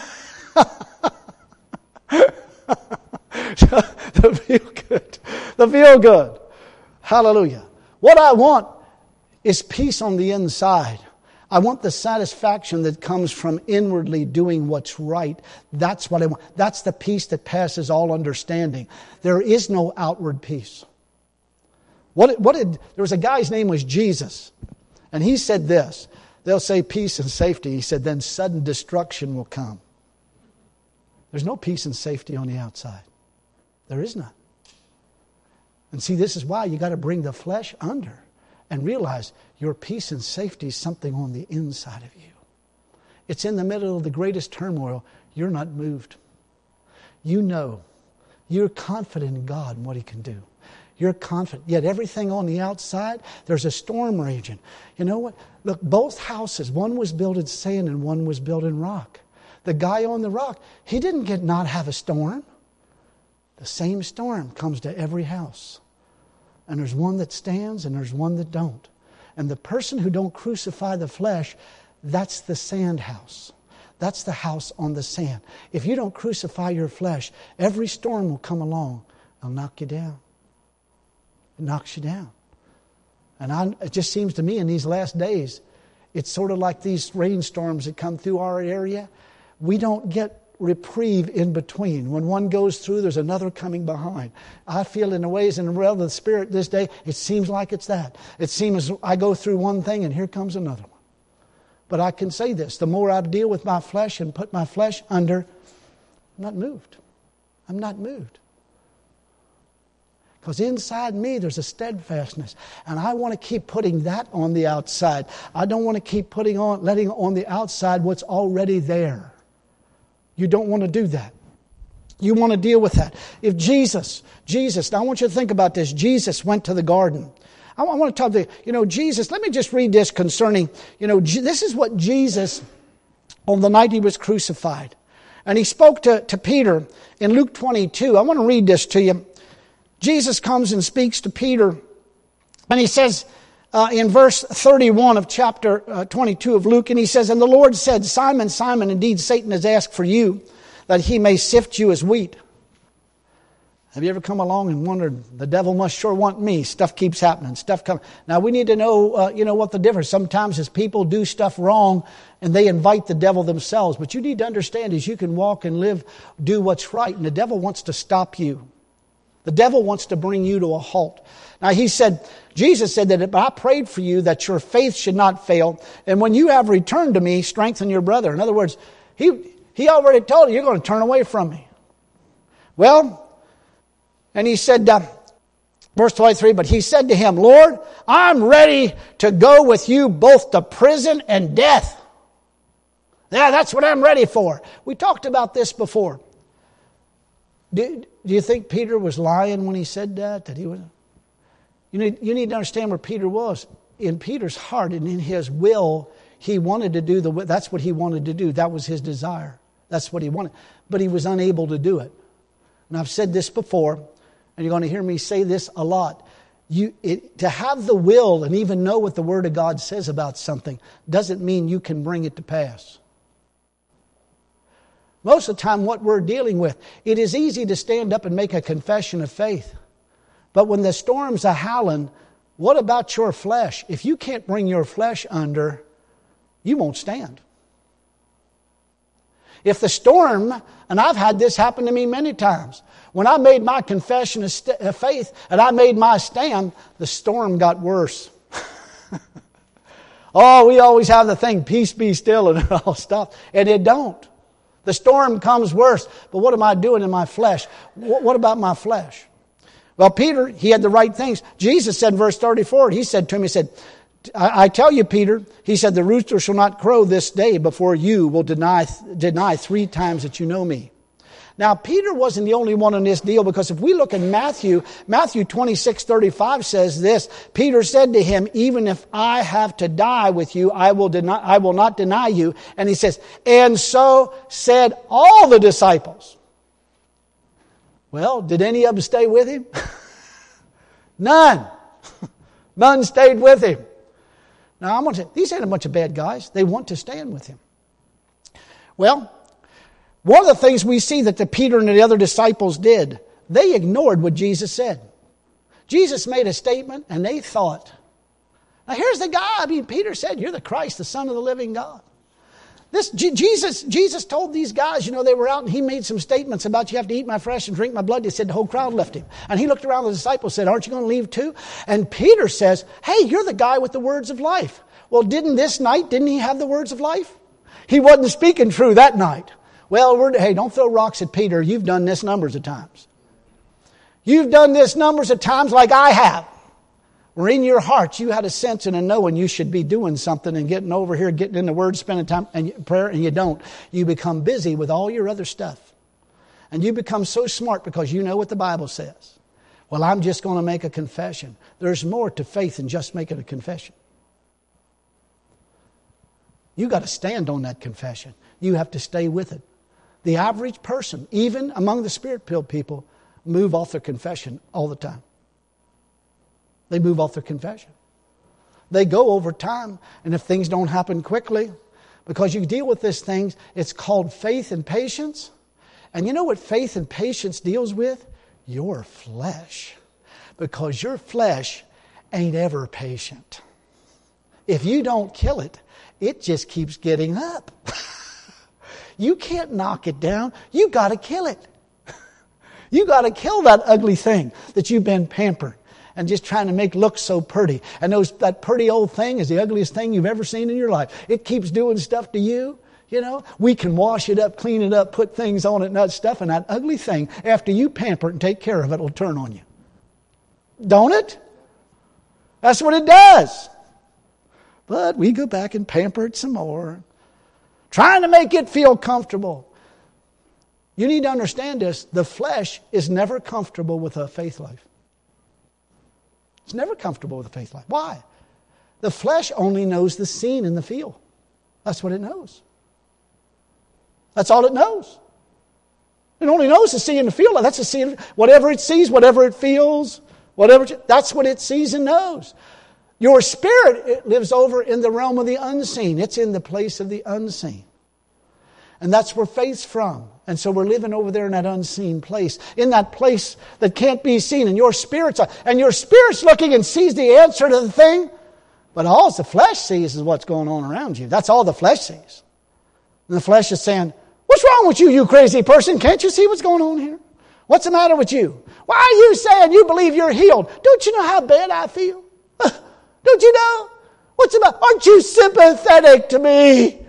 The feel good. The feel good. Hallelujah. What I want is peace on the inside. I want the satisfaction that comes from inwardly doing what's right. That's what I want. That's the peace that passes all understanding. There is no outward peace. There was a guy's name was Jesus. And he said this. They'll say peace and safety. He said, then sudden destruction will come. There's no peace and safety on the outside. There is none. And see, this is why you got to bring the flesh under and realize your peace and safety is something on the inside of you. It's in the middle of the greatest turmoil. You're not moved. You know. You're confident in God and what He can do. You're confident. Yet everything on the outside, there's a storm raging. You know what? Look, both houses, one was built in sand and one was built in rock. The guy on the rock, he didn't not have a storm. The same storm comes to every house. And there's one that stands and there's one that don't. And the person who don't crucify the flesh, that's the sand house. That's the house on the sand. If you don't crucify your flesh, every storm will come along. It'll knock you down. It knocks you down. And it just seems to me in these last days, it's sort of like these rainstorms that come through our area. We don't get reprieve in between. When one goes through, there's another coming behind. I feel in the ways in the realm of the Spirit this day, it seems like it's that. It seems I go through one thing and here comes another one. But I can say this, the more I deal with my flesh and put my flesh under, I'm not moved. I'm not moved. Because inside me there's a steadfastness. And I want to keep putting that on the outside. I don't want to keep letting on the outside what's already there. You don't want to do that. You want to deal with that. If Jesus, now I want you to think about this. Jesus went to the garden. I want to talk to you. Jesus, let me just read this concerning, this is what Jesus, on the night He was crucified. And He spoke to Peter in Luke 22. I want to read this to you. Jesus comes and speaks to Peter. And He says in verse 31 of chapter 22 of Luke, and He says, and the Lord said, Simon, Simon, indeed Satan has asked for you, that he may sift you as wheat. Have you ever come along and wondered, the devil must sure want me. Stuff keeps happening. Stuff comes. Now we need to know, what the difference. Sometimes as people do stuff wrong and they invite the devil themselves. But you need to understand is you can walk and live, do what's right. And the devil wants to stop you. The devil wants to bring you to a halt. Now Jesus said that I prayed for you that your faith should not fail. And when you have returned to me, strengthen your brother. In other words, he already told you, you're going to turn away from me. Well, And he said, verse 23, but he said to him, Lord, I'm ready to go with you both to prison and death. Yeah, that's what I'm ready for. We talked about this before. Do you think Peter was lying when he said that? That he was? You need to understand where Peter was. In Peter's heart and in his will, he wanted to do that's what he wanted to do. That was his desire. That's what he wanted. But he was unable to do it. And I've said this before, and you're going to hear me say this a lot. To have the will and even know what the Word of God says about something doesn't mean you can bring it to pass. Most of the time what we're dealing with, it is easy to stand up and make a confession of faith. But when the storms are howling, what about your flesh? If you can't bring your flesh under, you won't stand. If the storm, and I've had this happen to me many times, when I made my confession of faith and I made my stand, the storm got worse. Oh, we always have the thing, peace be still and all stuff. And it don't. The storm comes worse. But what am I doing in my flesh? What about my flesh? Well, Peter, he had the right things. Jesus said in verse 34, he said to him, he said, I tell you, Peter, he said, the rooster shall not crow this day before you will deny 3 times that you know me. Now, Peter wasn't the only one in this deal, because if we look at Matthew 26:35 says this, Peter said to him, even if I have to die with you, I will not deny you. And he says, and so said all the disciples. Well, did any of them stay with him? None. None stayed with him. Now, I'm going to say, these ain't a bunch of bad guys. They want to stand with him. Well, one of the things we see that the Peter and the other disciples did, they ignored what Jesus said. Jesus made a statement and they thought, now here's the guy. Peter said, you're the Christ, the Son of the living God. Jesus told these guys, they were out and he made some statements about you have to eat my flesh and drink my blood. He said the whole crowd left him. And he looked around the disciples and said, aren't you going to leave too? And Peter says, hey, you're the guy with the words of life. Well, didn't he have the words of life? He wasn't speaking true that night. Well, hey, don't throw rocks at Peter. You've done this numbers of times. You've done this numbers of times like I have. Where in your heart you had a sense and a knowing you should be doing something and getting over here, getting in the Word, spending time in prayer, and you don't. You become busy with all your other stuff. And you become so smart because you know what the Bible says. Well, I'm just going to make a confession. There's more to faith than just making a confession. You got to stand on that confession. You have to stay with it. The average person, even among the Spirit-filled people, move off their confession all the time. They move off their confession. They go over time, and if things don't happen quickly, because you deal with these things, it's called faith and patience. And you know what faith and patience deals with? Your flesh. Because your flesh ain't ever patient. If you don't kill it, it just keeps getting up. You can't knock it down. You got to kill it. You got to kill that ugly thing that you've been pampered and just trying to make look so pretty. And that pretty old thing is the ugliest thing you've ever seen in your life. It keeps doing stuff to you. We can wash it up, clean it up, put things on it and that stuff. And that ugly thing, after you pamper it and take care of it, will turn on you. Don't it? That's what it does. But we go back and pamper it some more, trying to make it feel comfortable. You need to understand this. The flesh is never comfortable with a faith life. It's never comfortable with a faith life. Why? The flesh only knows the seen and the feel. That's what it knows. That's all it knows. It only knows the see and the feel. That's the see. Whatever it sees, whatever it feels, that's what it sees and knows. Your spirit, it lives over in the realm of the unseen. It's in the place of the unseen. And that's where faith's from. And so we're living over there in that unseen place. In that place that can't be seen. And your spirit's looking and sees the answer to the thing. But all the flesh sees is what's going on around you. That's all the flesh sees. And the flesh is saying, what's wrong with you, you crazy person? Can't you see what's going on here? What's the matter with you? Why are you saying you believe you're healed? Don't you know how bad I feel? Don't you know? What's the matter? Aren't you sympathetic to me?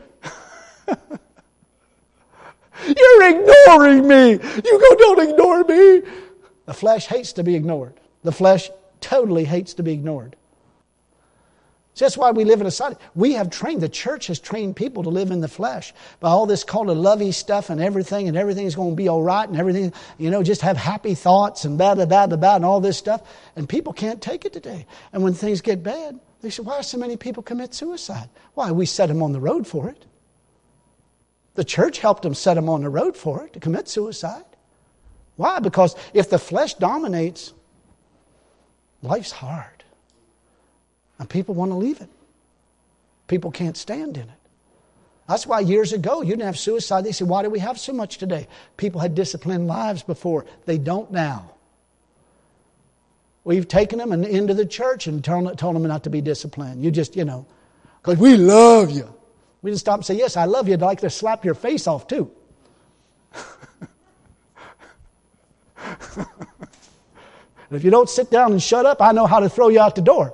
You're ignoring me. You don't ignore me. The flesh hates to be ignored. The flesh totally hates to be ignored. So that's why we live in a society. We have trained, the church has trained people to live in the flesh. By all this called a lovey stuff and everything is going to be all right and everything, just have happy thoughts and blah, blah, blah, blah, blah, and all this stuff. And people can't take it today. And when things get bad, they say, why do so many people commit suicide? Why? We set them on the road for it. The church helped them set them on the road for it, to commit suicide. Why? Because if the flesh dominates, life's hard. And people want to leave it. People can't stand in it. That's why years ago you didn't have suicide. They said, why do we have so much today? People had disciplined lives before. They don't now. We've taken them into the church and told them not to be disciplined. You just, because we love you. We just stop and say, yes, I love you. I'd like to slap your face off too. And if you don't sit down and shut up, I know how to throw you out the door.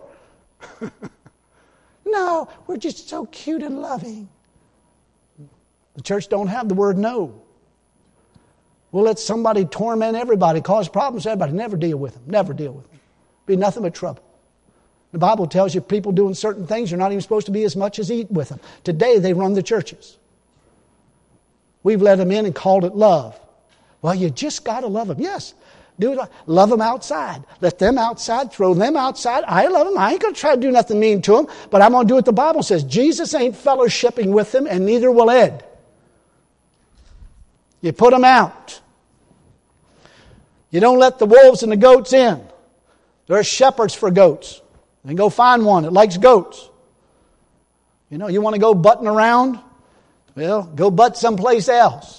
No, we're just so cute and loving. The church don't have the word no. We'll let somebody torment everybody, cause problems to everybody. Never deal with them. Never deal with them. Be nothing but trouble. The Bible tells you people doing certain things, you're not even supposed to be as much as eat with them. Today they run the churches. We've let them in and called it love. Well, you just got to love them. Yes. Do it. Love them outside. Let them outside. Throw them outside. I love them. I ain't going to try to do nothing mean to them. But I'm going to do what the Bible says. Jesus ain't fellowshipping with them, and neither will Ed. You put them out. You don't let the wolves and the goats in. There are shepherds for goats. Then go find one that likes goats. You want to go butting around? Well, go butt someplace else.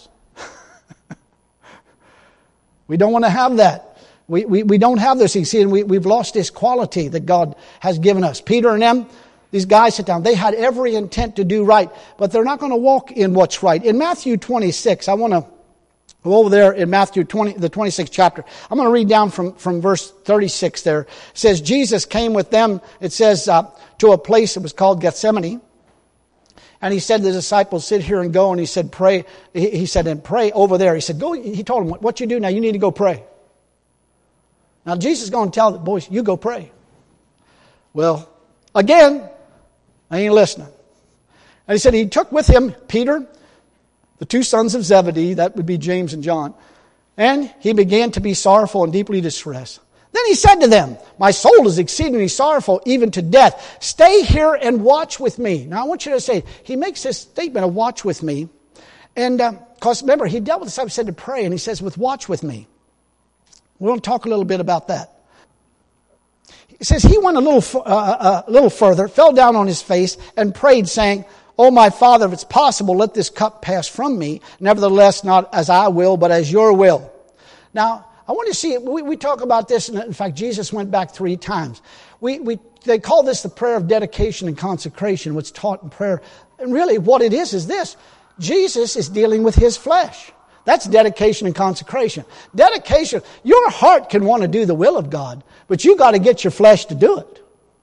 We don't want to have that. We don't have this. You see, and we've lost this quality that God has given us. Peter and them, these guys sit down. They had every intent to do right, but they're not going to walk in what's right. In Matthew 26, I want to go over there in Matthew 20, the 26th chapter. I'm going to read down from verse 36 there. It says, Jesus came with them, it says, to a place that was called Gethsemane. And he said to the disciples, sit here and go. And he said, pray. He said, and pray over there. He said, go. He told them, what you do now, you need to go pray. Now, Jesus is going to tell the boys, you go pray. Well, again, I ain't listening. And he said he took with him Peter, the two sons of Zebedee, that would be James and John. And he began to be sorrowful and deeply distressed. Then he said to them, my soul is exceedingly sorrowful, even to death. Stay here and watch with me. Now I want you to say, he makes this statement of watch with me. And because remember, he dealt with the disciples, said to pray, and he says, watch with me. We're going to talk a little bit about that. He says he went a little further, fell down on his face, and prayed, saying, oh, my Father, if it's possible, let this cup pass from me. Nevertheless, not as I will, but as your will. Now, I want to see, we talk about this, and in fact, Jesus went back 3 times. They call this the prayer of dedication and consecration, what's taught in prayer. And really, what it is this. Jesus is dealing with his flesh. That's dedication and consecration. Dedication, your heart can want to do the will of God, but you got to get your flesh to do it.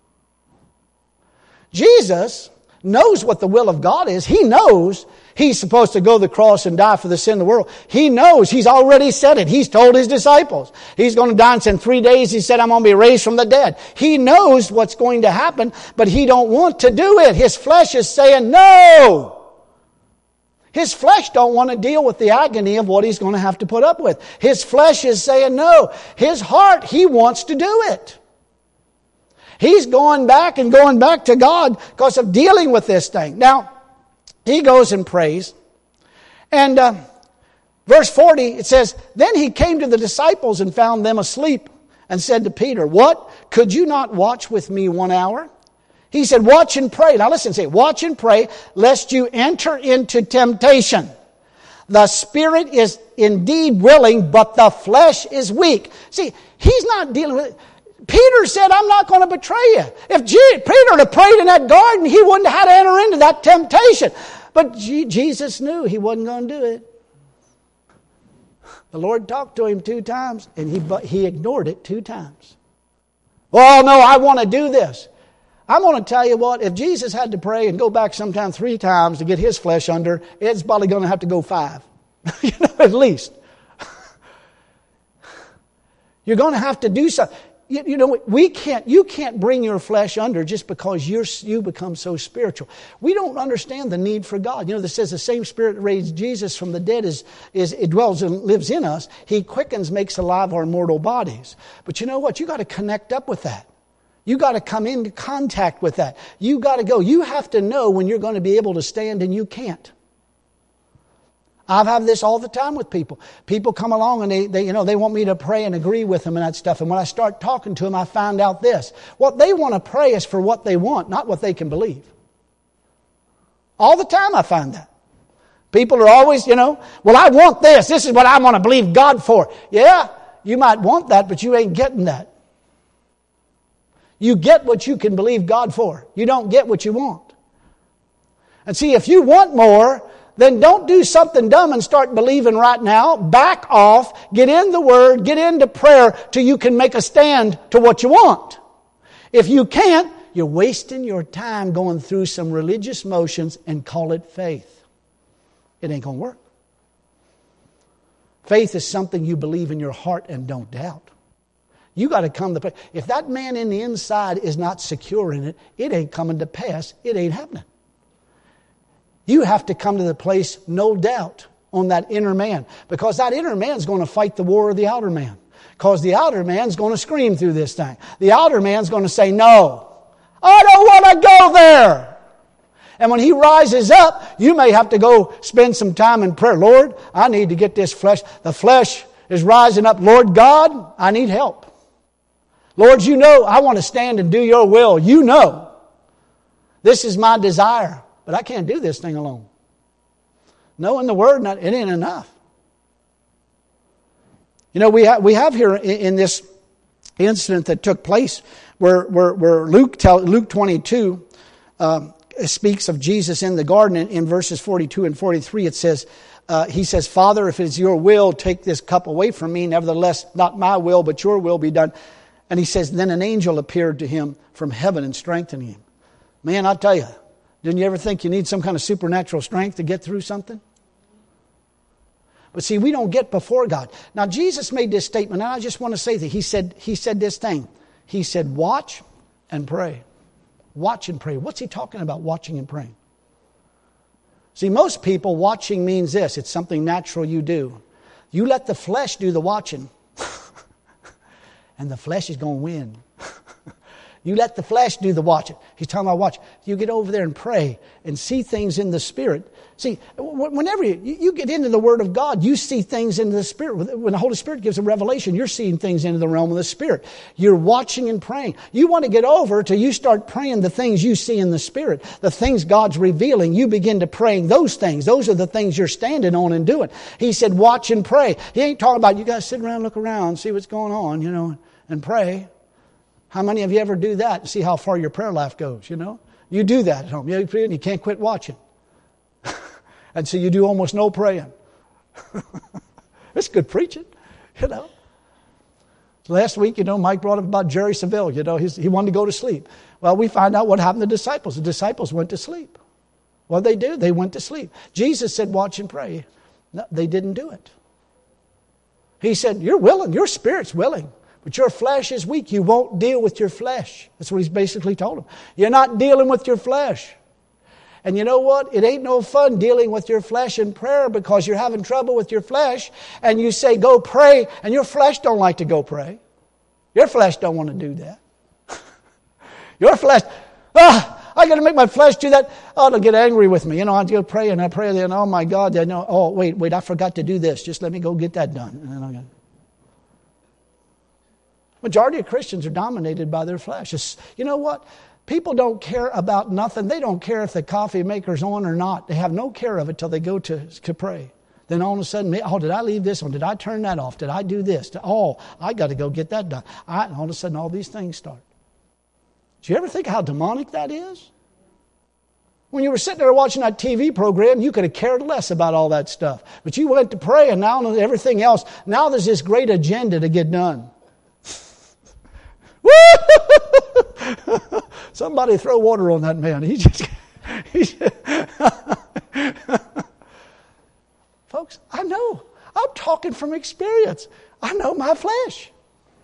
Jesus knows what the will of God is. He knows he's supposed to go to the cross and die for the sin of the world. He knows. He's already said it. He's told his disciples. He's going to die and in 3 days he said, I'm going to be raised from the dead. He knows what's going to happen, but he don't want to do it. His flesh is saying no. His flesh don't want to deal with the agony of what he's going to have to put up with. His flesh is saying no. His heart, he wants to do it. He's going back to God because of dealing with this thing. Now, he goes and prays. And verse 40, it says, then he came to the disciples and found them asleep and said to Peter, what? Could you not watch with me 1 hour? He said, watch and pray. Now listen, say, watch and pray lest you enter into temptation. The spirit is indeed willing, but the flesh is weak. See, he's not dealing with it. Peter said, I'm not going to betray you. If Peter had prayed in that garden, he wouldn't have had to enter into that temptation. But Jesus knew he wasn't going to do it. The Lord talked to him 2 times, and he ignored it 2 times. Oh, no, I want to do this. I'm going to tell you what, if Jesus had to pray and go back sometime 3 times to get his flesh under, Ed's probably going to have to go 5. At least. You're going to have to do something. You can't bring your flesh under just because you become so spiritual. We don't understand the need for God. That says the same Spirit that raised Jesus from the dead it dwells and lives in us. He quickens, makes alive our mortal bodies. But you know what? You got to connect up with that. You got to come into contact with that. You got to go. You have to know when you're going to be able to stand and you can't. I've had this all the time with people. People come along and they want me to pray and agree with them and that stuff. And when I start talking to them, I find out this. What they want to pray is for what they want, not what they can believe. All the time I find that. People are always, well, I want this. This is what I want to believe God for. Yeah, you might want that, but you ain't getting that. You get what you can believe God for. You don't get what you want. And see, if you want more, then don't do something dumb and start believing right now. Back off, get in the Word, get into prayer till you can make a stand to what you want. If you can't, you're wasting your time going through some religious motions and call it faith. It ain't going to work. Faith is something you believe in your heart and don't doubt. You got to come to place. If that man in the inside is not secure in it, it ain't coming to pass. It ain't happening. You have to come to the place, no doubt, on that inner man. Because that inner man's going to fight the war of the outer man. Because the outer man's going to scream through this thing. The outer man's going to say, no, I don't want to go there. And when he rises up, you may have to go spend some time in prayer. Lord, I need to get this flesh. The flesh is rising up. Lord God, I need help. Lord, you know I want to stand and do your will. You know. This is my desire. But I can't do this thing alone. Knowing the Word, it ain't enough. We have here in this incident that took place where Luke 22 speaks of Jesus in the garden in verses 42 and 43. It says, he says, Father, if it is your will, take this cup away from me. Nevertheless, not my will, but your will be done. And he says, then an angel appeared to him from heaven and strengthened him. Man, I'll tell you, didn't you ever think you need some kind of supernatural strength to get through something? But see, we don't get before God. Now, Jesus made this statement, and I just want to say that he said this thing. He said, watch and pray. Watch and pray. What's he talking about, watching and praying? See, most people, watching means this. It's something natural you do. You let the flesh do the watching, and the flesh is going to win. You let the flesh do the watching. He's talking about watch. You get over there and pray and see things in the Spirit. See, whenever you get into the Word of God, you see things into the Spirit. When the Holy Spirit gives a revelation, you're seeing things into the realm of the Spirit. You're watching and praying. You want to get over till you start praying the things you see in the Spirit. The things God's revealing, you begin to praying those things. Those are the things you're standing on and doing. He said, watch and pray. He ain't talking about you guys sit around, look around, see what's going on, and pray. How many of you ever do that and see how far your prayer life goes, You do that at home. You can't quit watching. And so you do almost no praying. It's good preaching, Last week, Mike brought up about Jerry Savelle. He wanted to go to sleep. Well, we find out what happened to the disciples. The disciples went to sleep. What did they do? They went to sleep. Jesus said, watch and pray. No, they didn't do it. He said, you're willing. Your spirit's willing. But your flesh is weak. You won't deal with your flesh. That's what he's basically told them. You're not dealing with your flesh. And you know what? It ain't no fun dealing with your flesh in prayer because you're having trouble with your flesh. And you say, go pray. And your flesh don't like to go pray. Your flesh don't want to do that. Your flesh, I got to make my flesh do that. Oh, it'll get angry with me. I'll go pray and I pray. Then, oh my God. Wait, I forgot to do this. Just let me go get that done. And then I'll get. Majority of Christians are dominated by their flesh. You know what? People don't care about nothing. They don't care if the coffee maker's on or not. They have no care of it till they go to pray. Then all of a sudden, did I leave this on? Did I turn that off? Did I do this? I got to go get that done. And all of a sudden, all these things start. Do you ever think how demonic that is? When you were sitting there watching that TV program, you could have cared less about all that stuff. But you went to pray and now everything else. Now there's this great agenda to get done. Somebody throw water on that man. Folks, I know. I'm talking from experience. I know my flesh.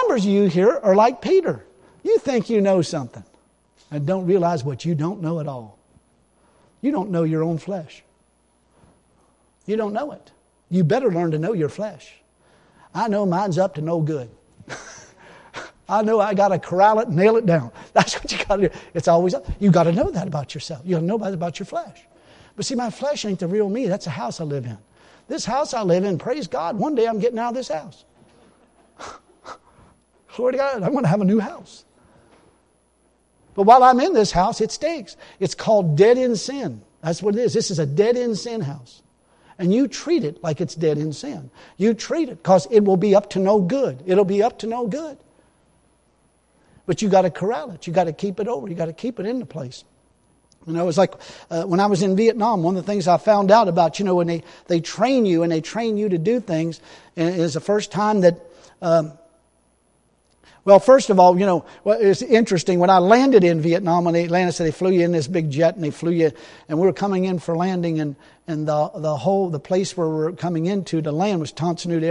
of you here are like Peter. You think you know something and don't realize what you don't know at all. You don't know your own flesh. You don't know it. You better learn to know your flesh. I know mine's up to no good. I know I got to corral it and nail it down. That's what you got to do. It's always up. You got to know that about yourself. You got to know that about your flesh. But see, my flesh ain't the real me. That's a house I live in. This house I live in, praise God, one day I'm getting out of this house. Glory to God, I'm going to have a new house. But while I'm in this house, it stinks. It's called dead in sin. That's what it is. This is a dead in sin house. And you treat it like it's dead in sin. You treat it because it will be up to no good. It'll be up to no good. But you got to corral it. You got to keep it over. You got to keep it in the place. You know, it's like when I was in Vietnam, one of the things I found out about, when they train you and they train you to do things, and it was the first time that, first of all, it's interesting. When I landed in Vietnam, when they landed, so they flew you in this big jet and they flew you, and we were coming in for landing, and the place where we're coming into to land was Tan Son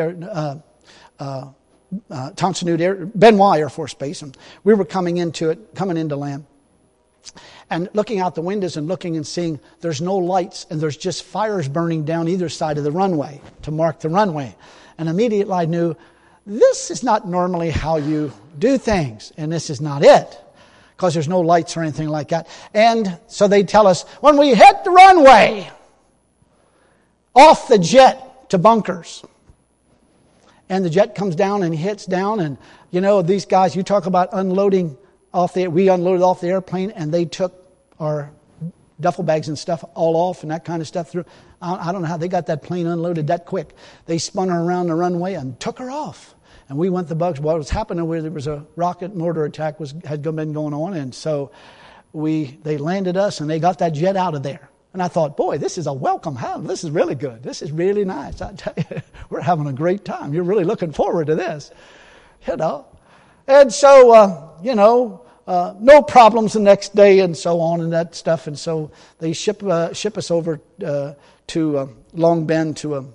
Nhut Ben Hoa Air Force Base, and we were coming into land. And looking out the windows and looking and seeing there's no lights and there's just fires burning down either side of the runway to mark the runway. And immediately I knew this is not normally how you do things, and this is not it, because there's no lights or anything like that. And so they tell us, when we hit the runway, off the jet to bunkers. And the jet comes down and hits down, and these guys, you talk about unloading we unloaded off the airplane, and they took our duffel bags and stuff all off and that kind of stuff through. I don't know how they got that plane unloaded that quick. They spun her around the runway and took her off. And we went the bugs. What was happening was there was a rocket mortar attack had been going on, and so they landed us and they got that jet out of there. And I thought, boy, this is a welcome house. This is really good. This is really nice. I tell you, we're having a great time. You're really looking forward to this, And so, no problems the next day and so on and that stuff. And so they ship us over to Long Bend to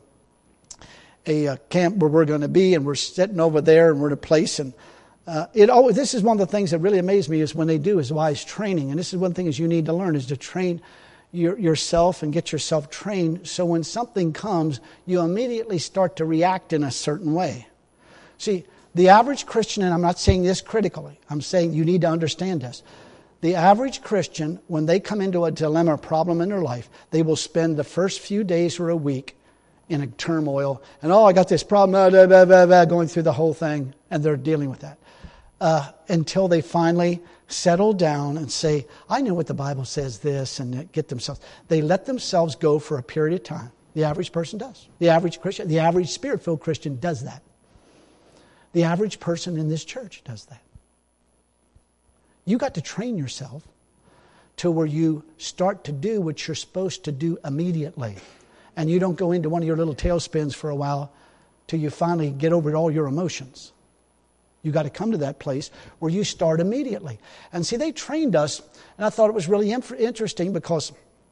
a camp where we're going to be, and we're sitting over there and we're in a place. And this is one of the things that really amazed me is when they do is wise training. And this is one thing is you need to learn is to train yourself and get yourself trained so when something comes, you immediately start to react in a certain way. See, the average Christian, and I'm not saying this critically, I'm saying you need to understand this. The average Christian, when they come into a dilemma or problem in their life, they will spend the first few days or a week in a turmoil. And, I got this problem, going through the whole thing, and they're dealing with that. Until they finally settle down and say, I know what the Bible says this, and get themselves. They let themselves go for a period of time. The average person does. The average Christian, the average Spirit-filled Christian does that. The average person in this church does that. You got to train yourself to where you start to do what you're supposed to do immediately. And you don't go into one of your little tailspins for a while till you finally get over all your emotions. You got to come to that place where you start immediately. And see, they trained us, and I thought it was really interesting because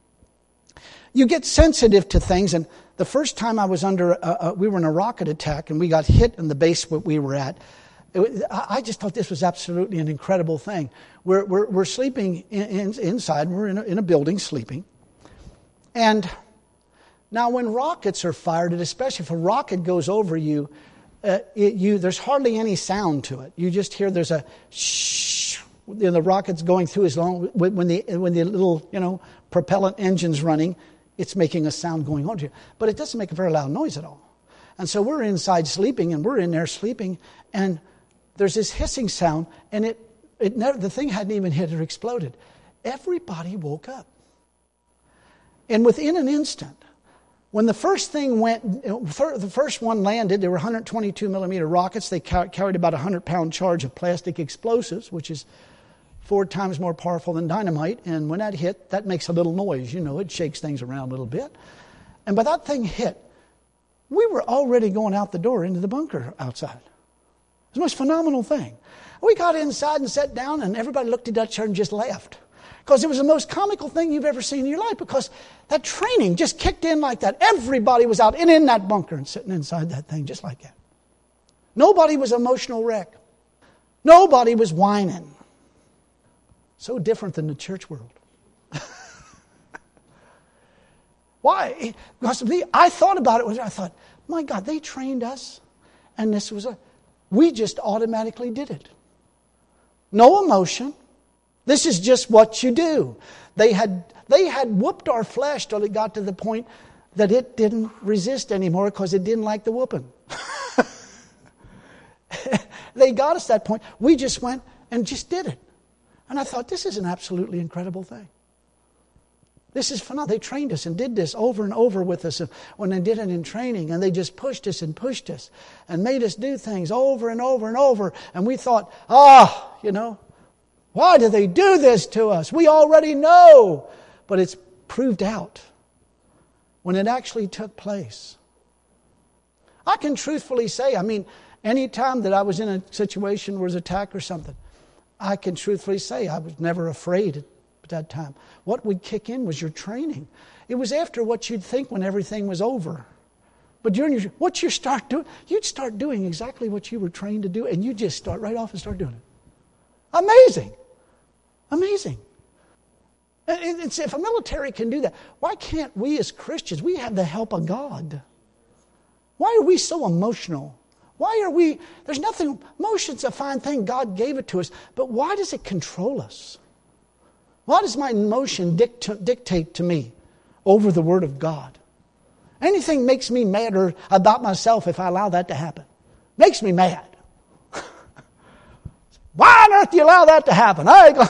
you get sensitive to things. And the first time I was we were in a rocket attack, and we got hit in the base where we were at. I just thought this was absolutely an incredible thing. We're sleeping inside. We're in a building sleeping. And now when rockets are fired, and especially if a rocket goes over you, there's hardly any sound to it. You just hear there's a shh, and the rocket's going through as long when the little propellant engine's running, it's making a sound going on to you. But it doesn't make a very loud noise at all. And so we're inside sleeping, and we're in there sleeping, and there's this hissing sound, and the thing hadn't even hit or exploded. Everybody woke up. And within an instant, when the first thing the first one landed, there were 122 millimeter rockets. They carried about a 100-pound charge of plastic explosives, which is 4 times more powerful than dynamite. And when that hit, that makes a little noise. It shakes things around a little bit. And by that thing hit, we were already going out the door into the bunker outside. It was the most phenomenal thing. We got inside and sat down, and everybody looked at each other and just laughed. Because it was the most comical thing you've ever seen in your life, because that training just kicked in like that. Everybody was out and in that bunker and sitting inside that thing just like that. Nobody was an emotional wreck. Nobody was whining. So different than the church world. Why? Because I thought about it. I thought, my God, they trained us. And we just automatically did it. No emotion. This is just what you do. They had whooped our flesh till it got to the point that it didn't resist anymore because it didn't like the whooping. They got us that point. We just went and just did it. And I thought, this is an absolutely incredible thing. This is phenomenal. They trained us and did this over and over with us when they did it in training. And they just pushed us and made us do things over and over and over. And we thought, why do they do this to us? We already know. But it's proved out when it actually took place. I can truthfully say, any time that I was in a situation where there was an attack or something, I can truthfully say I was never afraid at that time. What would kick in was your training. It was after what you'd think when everything was over. But what you start doing, you'd start doing exactly what you were trained to do, and you just start right off and start doing it. Amazing. Amazing. And if a military can do that, why can't we as Christians? We have the help of God. Why are we so emotional? There's nothing, emotion's a fine thing, God gave it to us, but why does it control us? Why does my emotion dictate to me over the Word of God? Anything makes me madder about myself if I allow that to happen. Makes me mad. Why on earth do you allow that to happen?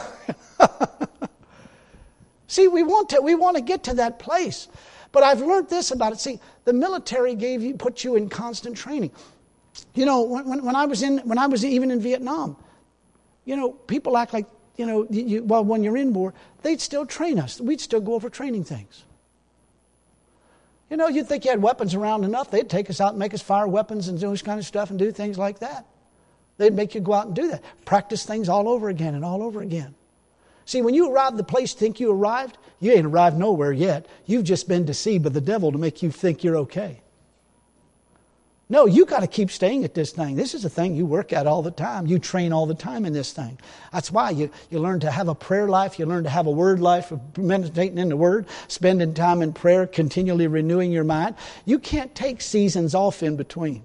See, we want to get to that place. But I've learned this about it. See, the military put you in constant training. When I was even in Vietnam, people act like, when you're in war, they'd still train us. We'd still go over training things. You'd think you had weapons around enough. They'd take us out and make us fire weapons and do this kind of stuff and do things like that. They'd make you go out and do that. Practice things all over again and all over again. See, when you arrive at the place, think you arrived, you ain't arrived nowhere yet. You've just been deceived by the devil to make you think you're okay. No, you got to keep staying at this thing. This is a thing you work at all the time. You train all the time in this thing. That's why you learn to have a prayer life. You learn to have a word life, meditating in the Word, spending time in prayer, continually renewing your mind. You can't take seasons off in between.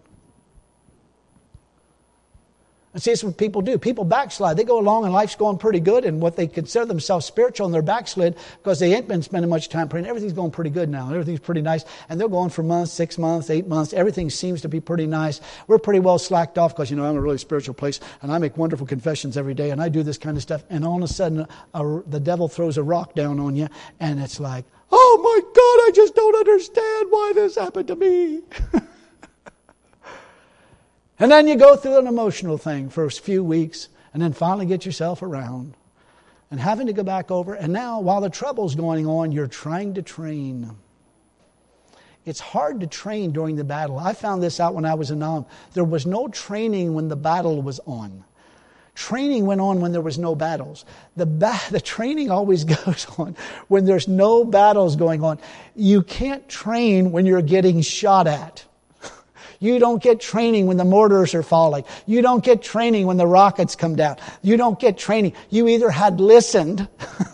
And see, it's what people do. People backslide. They go along and life's going pretty good, and what they consider themselves spiritual, and they're backslid because they ain't been spending much time praying. Everything's going pretty good now. Everything's pretty nice. And they're going for months, 6 months, 8 months. Everything seems to be pretty nice. We're pretty well slacked off because, I'm a really spiritual place, and I make wonderful confessions every day, and I do this kind of stuff. And all of a sudden, the devil throws a rock down on you, and it's like, oh my God, I just don't understand why this happened to me. And then you go through an emotional thing for a few weeks and then finally get yourself around and having to go back over. And now, while the trouble's going on, you're trying to train. It's hard to train during the battle. I found this out when I was in Nam. There was no training when the battle was on. Training went on when there was no battles. The training always goes on when there's no battles going on. You can't train when you're getting shot at. You don't get training when the mortars are falling. You don't get training when the rockets come down. You don't get training. You either had listened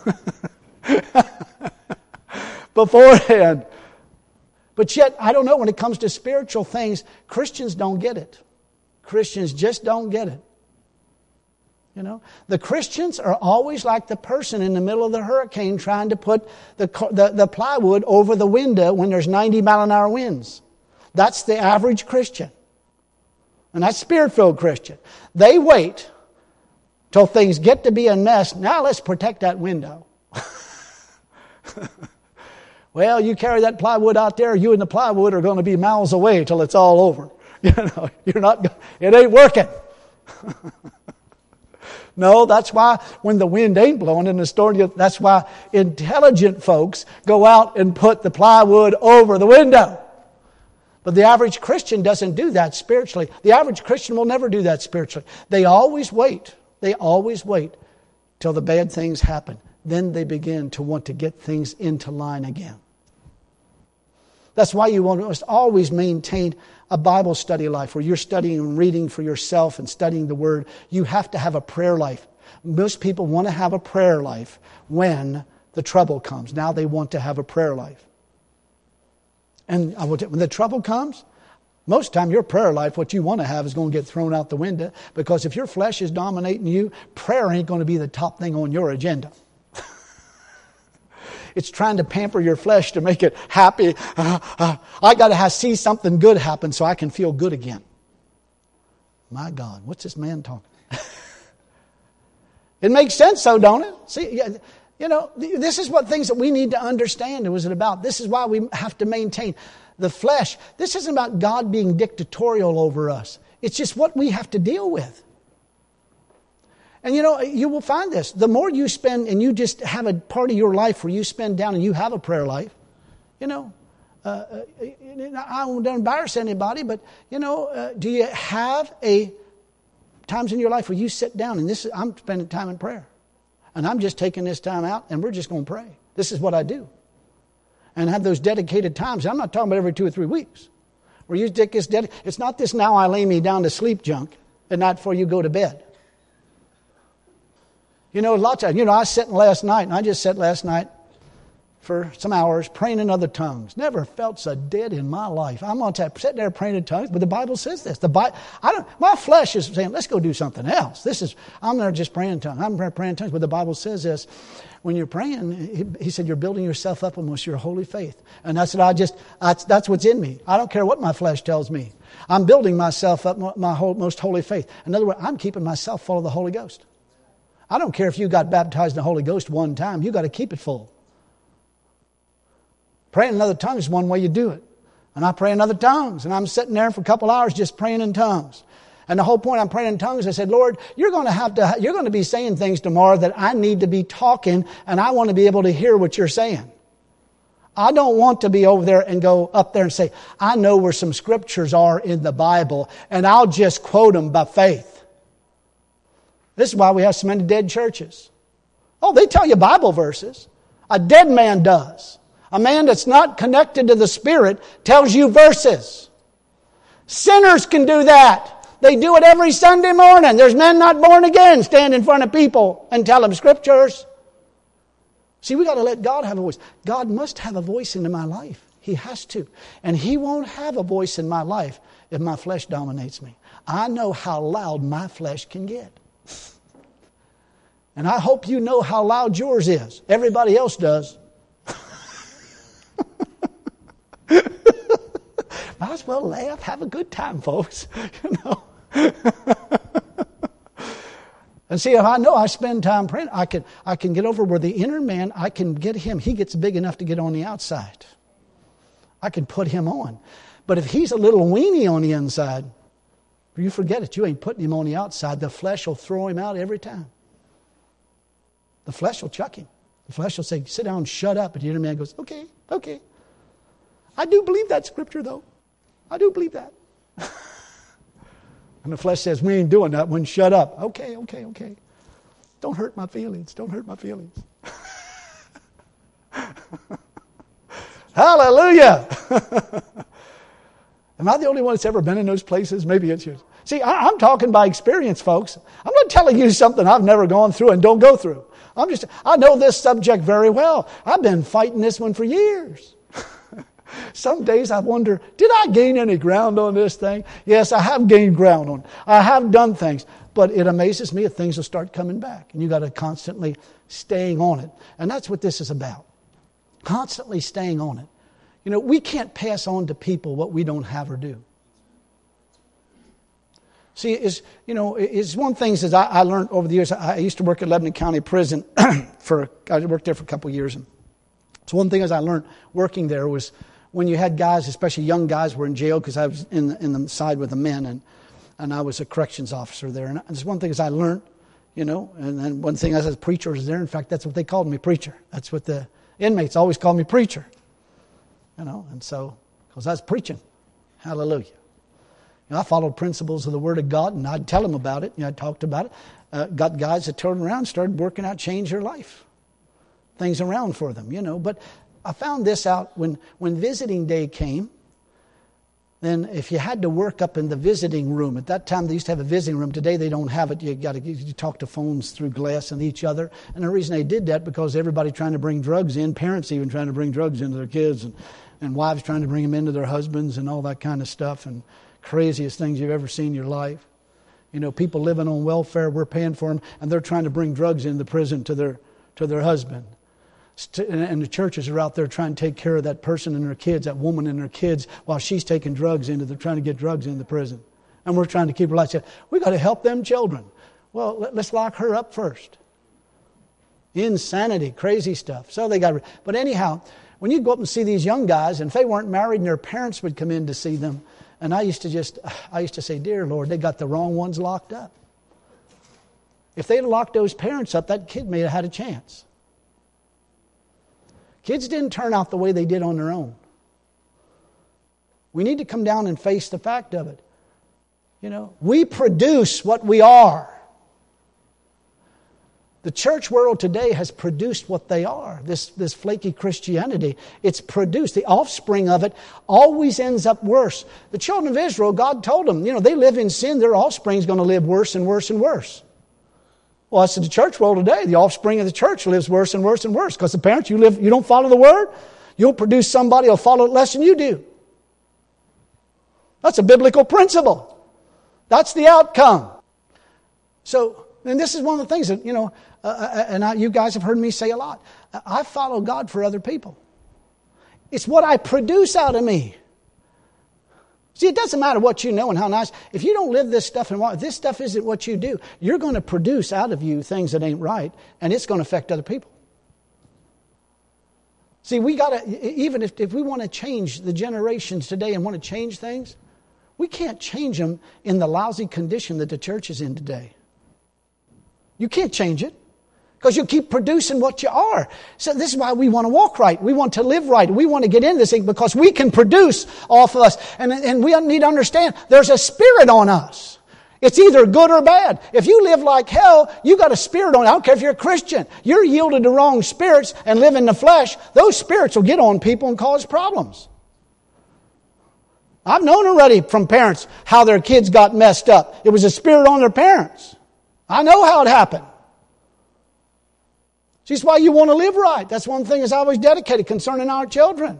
beforehand. But yet, I don't know, when it comes to spiritual things, Christians don't get it. Christians just don't get it. The Christians are always like the person in the middle of the hurricane trying to put the plywood over the window when there's 90-mile-an-hour winds. That's the average Christian. And that's Spirit-filled Christian. They wait till things get to be a mess. Now let's protect that window. Well, you carry that plywood out there, you and the plywood are going to be miles away till it's all over. It ain't working. No, that's why when the wind ain't blowing in the storm, that's why intelligent folks go out and put the plywood over the window. But the average Christian doesn't do that spiritually. The average Christian will never do that spiritually. They always wait. They always wait till the bad things happen. Then they begin to want to get things into line again. That's why you must always maintain a Bible study life where you're studying and reading for yourself and studying the Word. You have to have a prayer life. Most people want to have a prayer life when the trouble comes. Now they want to have a prayer life. And when the trouble comes, most of the time your prayer life, what you want to have, is going to get thrown out the window. Because if your flesh is dominating you, prayer ain't going to be the top thing on your agenda. It's trying to pamper your flesh to make it happy. I got to see something good happen so I can feel good again. My God, what's this man talking? It makes sense though, don't it? See, you know, this is what things that we need to understand. Was it about? This is why we have to maintain the flesh. This isn't about God being dictatorial over us. It's just what we have to deal with. And you know, you will find this. The more you spend, and you just have a part of your life where you spend down and you have a prayer life, you know, I don't embarrass anybody, but, you know, do you have times in your life where you sit down and I'm spending time in prayer. And I'm just taking this time out and we're just going to pray. This is what I do. And have those dedicated times. I'm not talking about every 2 or 3 weeks. Where you take this it's not this now I lay me down to sleep junk and not before you go to bed. You know, lots of, I sat last night, and I just sat last night for some hours praying in other tongues. Never felt so dead in my life. I'm on top, sitting there praying in tongues, but the Bible says this. My flesh is saying, let's go do something else. I'm there just praying in tongues. I'm praying in tongues, but the Bible says this. When you're praying, he said, you're building yourself up almost your holy faith. And that's what's in me. I don't care what my flesh tells me. I'm building myself up my most holy faith. In other words, I'm keeping myself full of the Holy Ghost. I don't care if you got baptized in the Holy Ghost one time. You got to keep it full. Praying in other tongues is one way you do it. And I pray in other tongues. And I'm sitting there for a couple hours just praying in tongues. And the whole point I'm praying in tongues, I said, Lord, you're going to be saying things tomorrow that I need to be talking, and I want to be able to hear what you're saying. I don't want to be over there and go up there and say, I know where some scriptures are in the Bible, and I'll just quote them by faith. This is why we have so many dead churches. Oh, they tell you Bible verses. A dead man does. A man that's not connected to the Spirit tells you verses. Sinners can do that. They do it every Sunday morning. There's men not born again stand in front of people and tell them scriptures. See, we got to let God have a voice. God must have a voice into my life. He has to. And He won't have a voice in my life if my flesh dominates me. I know how loud my flesh can get. And I hope you know how loud yours is. Everybody else does. Might as well laugh, have a good time, folks. And see, if I know I spend time praying, I can get over where the inner man, I can get him. He gets big enough to get on the outside. I can put him on. But if he's a little weenie on the inside, you forget it. You ain't putting him on the outside. The flesh will throw him out every time. The flesh will chuck him. The flesh will say, sit down and shut up. And the inner man goes, okay. I do believe that scripture, though. I do believe that. And the flesh says, we ain't doing that one. Shut up. Okay. Don't hurt my feelings. Hallelujah. Am I the only one that's ever been in those places? Maybe it's yours. See, I'm talking by experience, folks. I'm not telling you something I've never gone through and don't go through. I know this subject very well. I've been fighting this one for years. Some days I wonder, did I gain any ground on this thing? Yes, I have gained ground on it. I have done things. But it amazes me if things will start coming back. And you got to constantly staying on it. And that's what this is about. Constantly staying on it. You know, we can't pass on to people what we don't have or do. See, it's one thing that I learned over the years. I used to work at Lebanon County Prison. I worked there for a couple of years. And so one thing as I learned working there was when you had guys, especially young guys, were in jail, because I was in the side with the men, and I was a corrections officer there. And it's one thing as I learned, and then one thing as a preacher was there. In fact, that's what they called me, preacher. That's what the inmates always called me, preacher. And so, because I was preaching. Hallelujah. I followed principles of the Word of God, and I'd tell them about it. I talked about it. Got guys that turned around, started working out, changed their life. Things around for them, But I found this out when visiting day came. Then if you had to work up in the visiting room, at that time they used to have a visiting room. Today they don't have it. You talk to phones through glass and each other. And the reason they did that because everybody trying to bring drugs in, parents even trying to bring drugs into their kids, and wives trying to bring them into their husbands and all that kind of stuff, and craziest things you've ever seen in your life. You know, people living on welfare, we're paying for them, and they're trying to bring drugs into prison to their husband. And the churches are out there trying to take care of that person and their kids, that woman and their kids, while she's taking drugs they're trying to get drugs into the prison. And we're trying to keep her life. We've got to help them children. Well, let's lock her up first. Insanity, crazy stuff. So they got. But anyhow, when you go up and see these young guys, and if they weren't married and their parents would come in to see them, and I used to say, dear Lord, they got the wrong ones locked up. If they'd locked those parents up, that kid may have had a chance. Kids didn't turn out the way they did on their own. We need to come down and face the fact of it. You know, we produce what we are. The church world today has produced what they are. This flaky Christianity, it's produced. The offspring of it always ends up worse. The children of Israel, God told them, they live in sin. Their offspring is going to live worse and worse and worse. Well, that's the church world today. The offspring of the church lives worse and worse and worse. Because the parents, you don't follow the Word, you'll produce somebody who'll follow it less than you do. That's a biblical principle. That's the outcome. So, and this is one of the things that, you guys have heard me say a lot. I follow God for other people. It's what I produce out of me. See, it doesn't matter what you know and how nice. If you don't live this stuff and if this stuff isn't what you do, you're going to produce out of you things that ain't right, and it's going to affect other people. See, we got to, even if we want to change the generations today and want to change things, we can't change them in the lousy condition that the church is in today. You can't change it. Because you keep producing what you are. So this is why we want to walk right. We want to live right. We want to get into this thing because we can produce off of us. And we need to understand there's a spirit on us. It's either good or bad. If you live like hell, you got a spirit on you. I don't care if you're a Christian. You're yielded to wrong spirits and live in the flesh. Those spirits will get on people and cause problems. I've known already from parents how their kids got messed up. It was a spirit on their parents. I know how it happened. See, that's why you want to live right. That's one thing that's always dedicated concerning our children.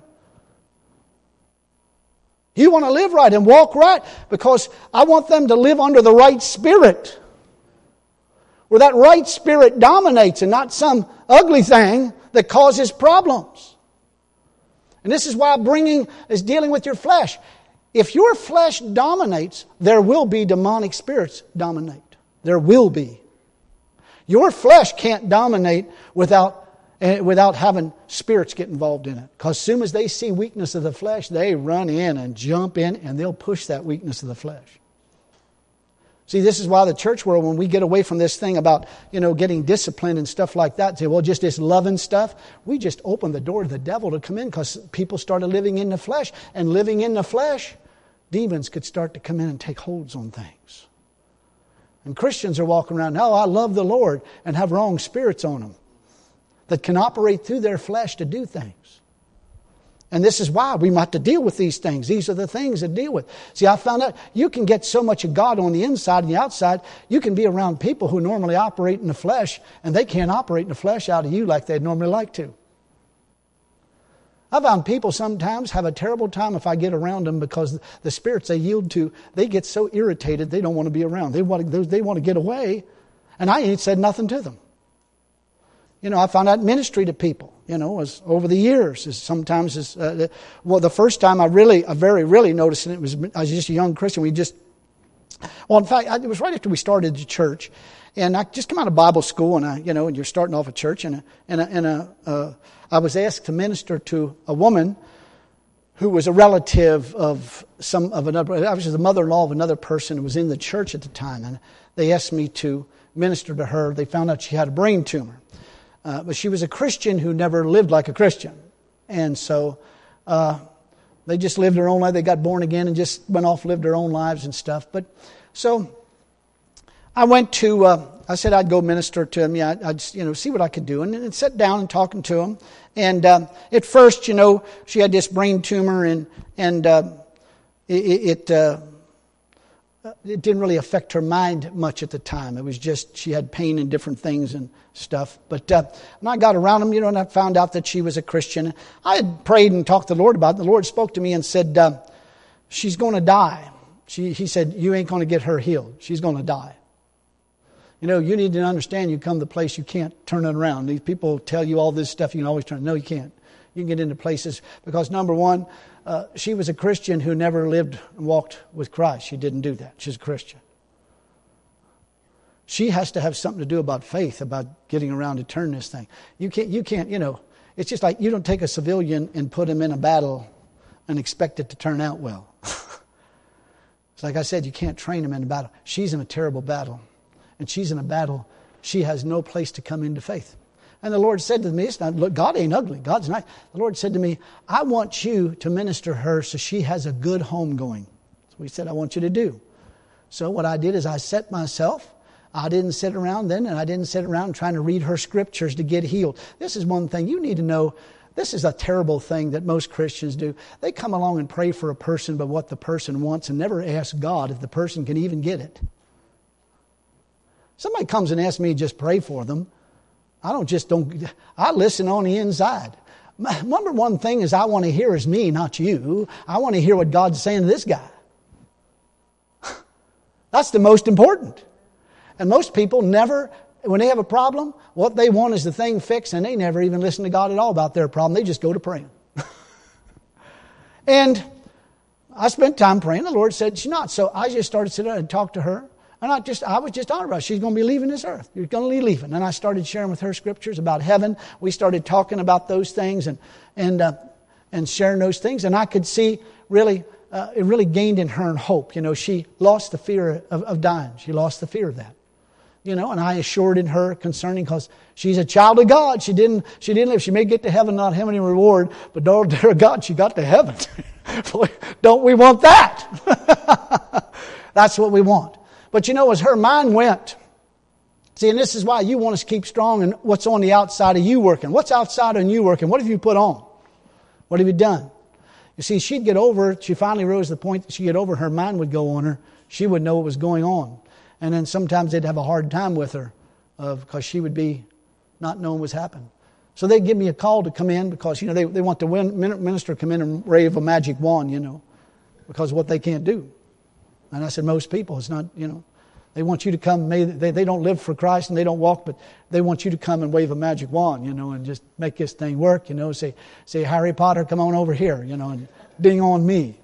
You want to live right and walk right because I want them to live under the right spirit. Where that right spirit dominates and not some ugly thing that causes problems. And this is why dealing with your flesh. If your flesh dominates, there will be demonic spirits dominate. There will be. Your flesh can't dominate without having spirits get involved in it. Because as soon as they see weakness of the flesh, they run in and jump in and they'll push that weakness of the flesh. See, this is why the church world, when we get away from this thing about, getting disciplined and stuff like that, say, well, just this loving stuff, we just open the door to the devil to come in because people started living in the flesh. And living in the flesh, demons could start to come in and take holds on things. And Christians are walking around, I love the Lord, and have wrong spirits on them that can operate through their flesh to do things. And this is why we have to deal with these things. These are the things to deal with. See, I found out you can get so much of God on the inside and the outside, you can be around people who normally operate in the flesh, and they can't operate in the flesh out of you like they'd normally like to. I found people sometimes have a terrible time if I get around them because the spirits they yield to, they get so irritated they don't want to be around. They want to get away, and I ain't said nothing to them. I found out ministry to people, as over the years. The first time I really noticed it I was just a young Christian. In fact, it was right after we started the church. And I just come out of Bible school, and and you're starting off a church, and I was asked to minister to a woman who was a relative of another. I was the mother-in-law of another person who was in the church at the time, and they asked me to minister to her. They found out she had a brain tumor, but she was a Christian who never lived like a Christian, and so they just lived their own life. They got born again and just went off, lived their own lives and stuff. But so I went to I said I'd go minister to him. Yeah, I'd see what I could do, and sit down and talking to him. And at first, she had this brain tumor, and it didn't really affect her mind much at the time. It was just she had pain and different things and stuff. But when I got around him, and I found out that she was a Christian, I had prayed and talked to the Lord about it. The Lord spoke to me and said, she's going to die. He said, you ain't going to get her healed. She's going to die. You need to understand, you come to a place you can't turn it around. These people tell you all this stuff, you can always turn. No, you can't. You can get into places because, number one, she was a Christian who never lived and walked with Christ. She didn't do that. She's a Christian. She has to have something to do about faith, about getting around to turn this thing. You can't, it's just like you don't take a civilian and put him in a battle and expect it to turn out well. It's like I said, you can't train him in a battle. She's in a terrible battle. And she's in a battle. She has no place to come into faith. And the Lord said to me, look, God ain't ugly. God's nice. The Lord said to me, I want you to minister her so she has a good home going. That's what He said I want you to do. So what I did is I set myself. I didn't sit around then, and I didn't sit around trying to read her scriptures to get healed. This is one thing you need to know. This is a terrible thing that most Christians do. They come along and pray for a person about what the person wants and never ask God if the person can even get it. Somebody comes and asks me to just pray for them. I listen on the inside. Number one thing is I want to hear is me, not you. I want to hear what God's saying to this guy. That's the most important. And most people never, when they have a problem, what they want is the thing fixed, and they never even listen to God at all about their problem. They just go to praying. And I spent time praying. The Lord said she's not. So I just started sitting and talk to her. And I was just honored about it. She's going to be leaving this earth. You're going to be leaving. And I started sharing with her scriptures about heaven. We started talking about those things and sharing those things. And I could see really, it really gained in her hope. She lost the fear of dying. She lost the fear of that. And I assured in her concerning, because she's a child of God. She didn't live. She may get to heaven, not have any reward, but dear God, she got to heaven. Boy, don't we want that? That's what we want. But as her mind went, see, and this is why you want to keep strong and what's on the outside of you working. What's outside of you working? What have you put on? What have you done? You see, she'd get over it. She finally rose to the point that she'd get over it. Her mind would go on her. She would know what was going on. And then sometimes they'd have a hard time with her because she would be not knowing what's happened. So they'd give me a call to come in because, they want the minister to come in and wave a magic wand, because of what they can't do. And I said, most people, it's not, they want you to come. They don't live for Christ and they don't walk, but they want you to come and wave a magic wand, and just make this thing work, say, Harry Potter, come on over here, and ding on me.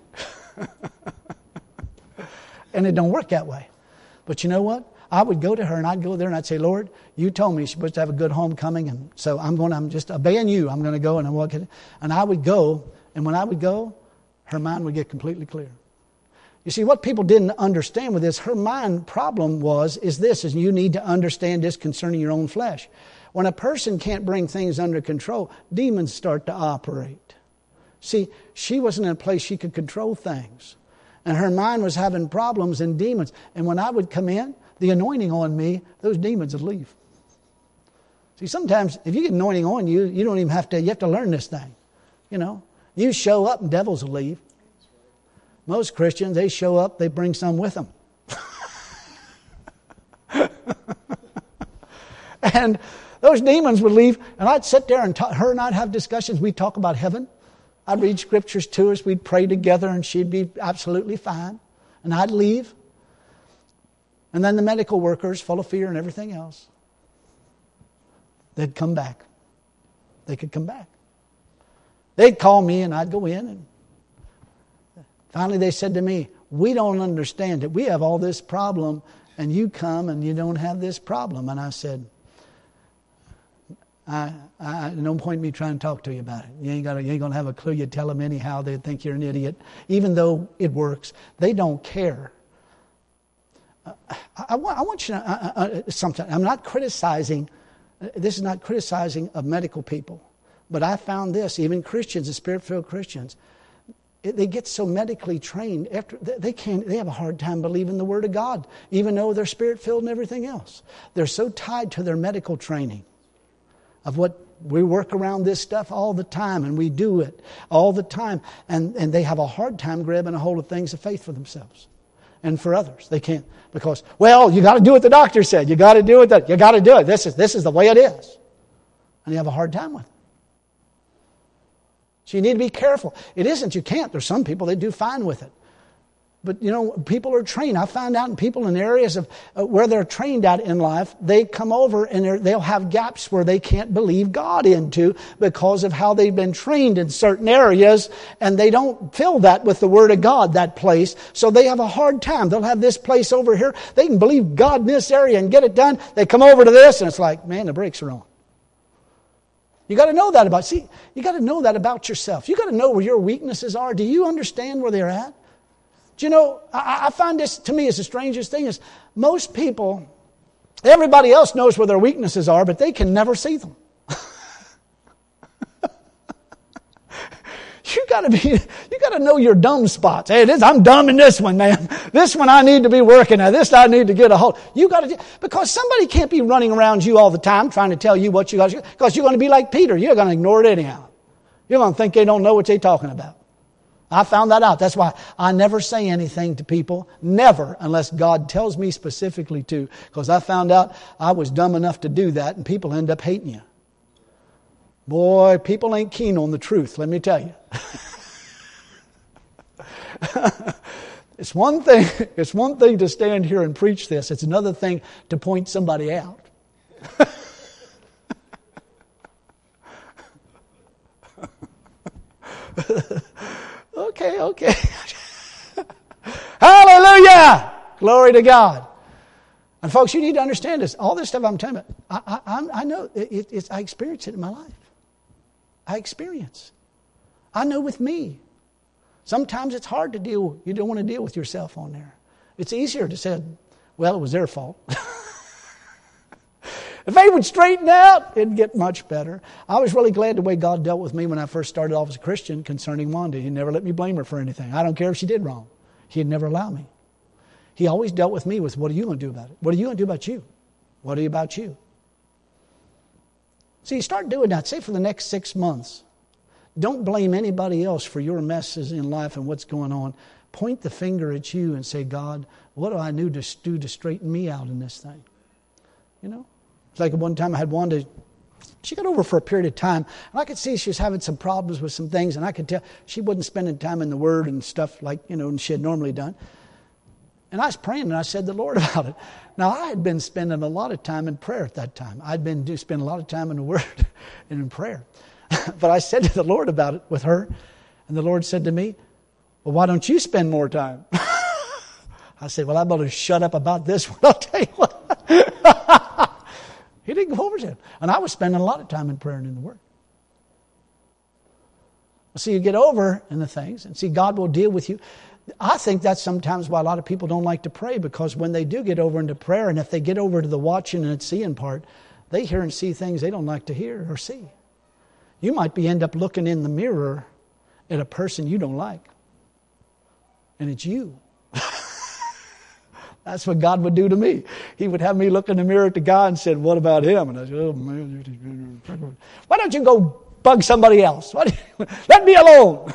And it don't work that way. But you know what? I would go to her and I'd go there and I'd say, Lord, you told me she's supposed to have a good homecoming. And so I'm just obeying you. I'm going to go and I'm walking. And I would go. And when I would go, her mind would get completely clear. You see, what people didn't understand with this, her mind problem is you need to understand this concerning your own flesh. When a person can't bring things under control, demons start to operate. See, she wasn't in a place she could control things. And her mind was having problems and demons. And when I would come in, the anointing on me, those demons would leave. See, sometimes if you get anointing on you, you don't even have to learn this thing. You show up and devils will leave. Most Christians, they show up, they bring some with them. And those demons would leave, and I'd sit there and her and I'd have discussions. We'd talk about heaven. I'd read scriptures to her. We'd pray together, and she'd be absolutely fine. And I'd leave. And then the medical workers, full of fear and everything else, they'd come back. They could come back. They'd call me, and I'd go in. And finally, they said to me, we don't understand it. We have all this problem, and you come, and you don't have this problem. And I said, no point in me trying to talk to you about it. You ain't going to have a clue. You tell them anyhow. They think you're an idiot. Even though it works, they don't care. I want you to, sometimes, I'm not criticizing, this is not criticizing of medical people. But I found this, even Christians and Spirit-filled Christians, they get so medically trained after they have a hard time believing the Word of God, even though they're Spirit-filled and everything else. They're so tied to their medical training of what we work around this stuff all the time, and we do it all the time, and they have a hard time grabbing a hold of things of faith for themselves and for others. They can't, because, well, you got to do what the doctor said. You got to do it. You got to do it. This is the way it is, and you have a hard time with it. So you need to be careful. It isn't you can't. There's some people that do fine with it. But, people are trained. I found out in people in areas of where they're trained at in life, they come over and they'll have gaps where they can't believe God into because of how they've been trained in certain areas, and they don't fill that with the Word of God, that place. So they have a hard time. They'll have this place over here. They can believe God in this area and get it done. They come over to this and it's like, man, the brakes are on. You got to know that you got to know that about yourself. You got to know where your weaknesses are. Do you understand where they're at? Do you know, I find this, to me, is the strangest thing is most people, everybody else knows where their weaknesses are, but they can never see them. You got to know your dumb spots. Hey, I'm dumb in this one, man. This one I need to be working at. This I need to get a hold. You got to, because somebody can't be running around you all the time trying to tell you what you got to do, because you're going to be like Peter. You're going to ignore it anyhow. You're going to think they don't know what they're talking about. I found that out. That's why I never say anything to people. Never, unless God tells me specifically to. Because I found out I was dumb enough to do that, and people end up hating you. Boy, people ain't keen on the truth, let me tell you. It's one thing to stand here and preach this. It's another thing to point somebody out. Okay. Hallelujah! Glory to God. And folks, you need to understand this. All this stuff I'm telling you, I know I experience it in my life. I know with me. Sometimes it's hard to deal. You don't want to deal with yourself on there. It's easier to say, well, it was their fault. If they would straighten out, it'd get much better. I was really glad the way God dealt with me when I first started off as a Christian concerning Wanda. He never let me blame her for anything. I don't care if she did wrong. He'd never allow me. He always dealt with me with, what are you going to do about it? What are you going to do about you? What are you about you? See, start doing that. Say for the next 6 months. Don't blame anybody else for your messes in life and what's going on. Point the finger at you and say, God, what do I need to do to straighten me out in this thing? You know? It's like one time I had Wanda, she got over for a period of time, and I could see she was having some problems with some things, and I could tell she wasn't spending time in the Word and stuff like, and she had normally done. And I was praying, and I said to the Lord about it. Now, I had been spending a lot of time in prayer at that time. I'd been spending a lot of time in the Word and in prayer. But I said to the Lord about it with her, and the Lord said to me, well, why don't you spend more time? I said, well, I better shut up about this one. I'll tell you what. He didn't go over to it. And I was spending a lot of time in prayer and in the Word. See, you get over in the things, and see, God will deal with you. I think that's sometimes why a lot of people don't like to pray, because when they do get over into prayer, and if they get over to the watching and seeing part, they hear and see things they don't like to hear or see. You might end up looking in the mirror at a person you don't like. And it's you. That's what God would do to me. He would have me look in the mirror at God and said, what about him? And I said, oh man, why don't you go bug somebody else? Let me alone.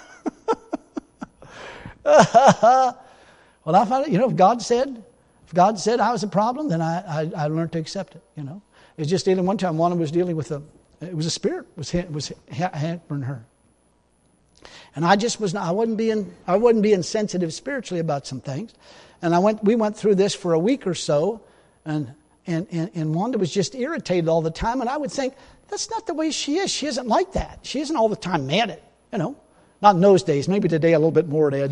Well, I found it, if God said I was a problem, then I learned to accept it, It's just dealing one time, one was dealing with it was a spirit was hampering her. And I wasn't being sensitive spiritually about some things. And we went through this for a week or so, and Wanda was just irritated all the time. And I would think, that's not the way she is. She isn't like that. She isn't all the time mad at, Not in those days. Maybe today a little bit more, Dad.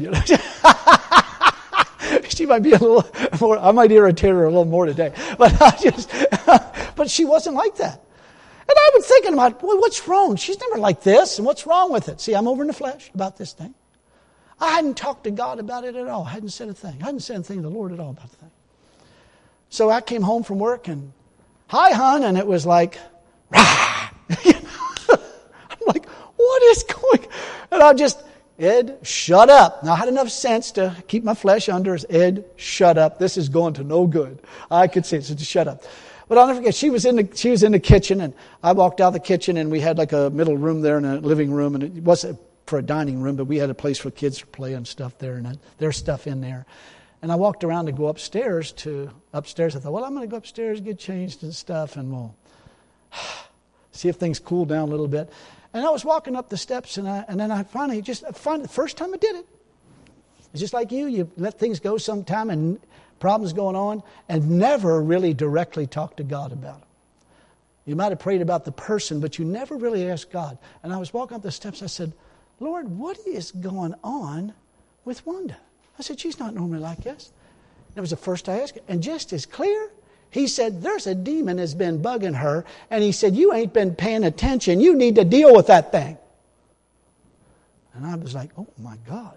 She might be a little more. I might irritate her a little more today. But she wasn't like that. And I was thinking about, well, what's wrong? She's never like this, and what's wrong with it? See, I'm over in the flesh about this thing. I hadn't talked to God about it at all. I hadn't said a thing. I hadn't said anything to the Lord at all about the thing. So I came home from work and, hi, hon, and it was like, rah! I'm like, what is going on? And Ed, shut up. Now, I had enough sense to keep my flesh under. Ed, shut up. This is going to no good. I could see it, so just shut up. But I'll never forget, she was in the kitchen, and I walked out of the kitchen, and we had like a middle room there and a living room, and it wasn't for a dining room, but we had a place for kids to play and stuff there, and there's stuff in there. And I walked around to go upstairs. I thought, well, I'm going to go upstairs, get changed and stuff, and we'll see if things cool down a little bit. And I was walking up the steps, and then I finally the first time I did it. It's just like you let things go sometime and problems going on and never really directly talk to God about them. You might have prayed about the person, but you never really asked God. And I was walking up the steps, I said, Lord, what is going on with Wanda? I said, she's not normally like this. That was the first I asked her. And just as clear, he said, there's a demon that's been bugging her. And he said, you ain't been paying attention. You need to deal with that thing. And I was like, oh my God.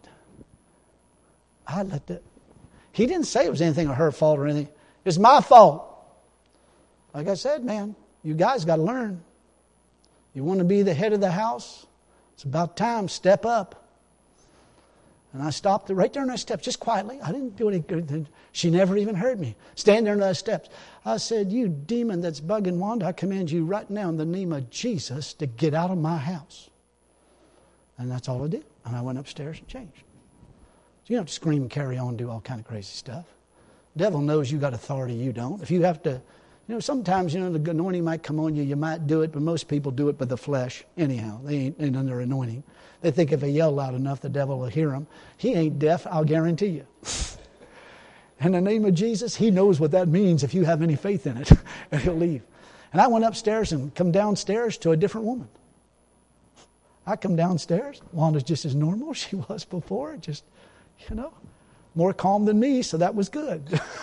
He didn't say it was anything of her fault or anything. It's my fault. Like I said, man, you guys got to learn. You want to be the head of the house? It's about time. Step up. And I stopped right there on the steps, just quietly. I didn't do anything. She never even heard me. Stand there on those steps. I said, you demon that's bugging Wanda, I command you right now in the name of Jesus to get out of my house. And that's all I did. And I went upstairs and changed. So you don't have to scream and carry on and do all kind of crazy stuff. The devil knows you got authority, you don't. If you have to, sometimes, the anointing might come on you, you might do it, but most people do it by the flesh. Anyhow, they ain't under anointing. They think if they yell loud enough, the devil will hear them. He ain't deaf, I'll guarantee you. In the name of Jesus, he knows what that means if you have any faith in it. And he'll leave. And I went upstairs and come downstairs to a different woman. I come downstairs. Wanda's just as normal as she was before. Just, more calm than me, so that was good.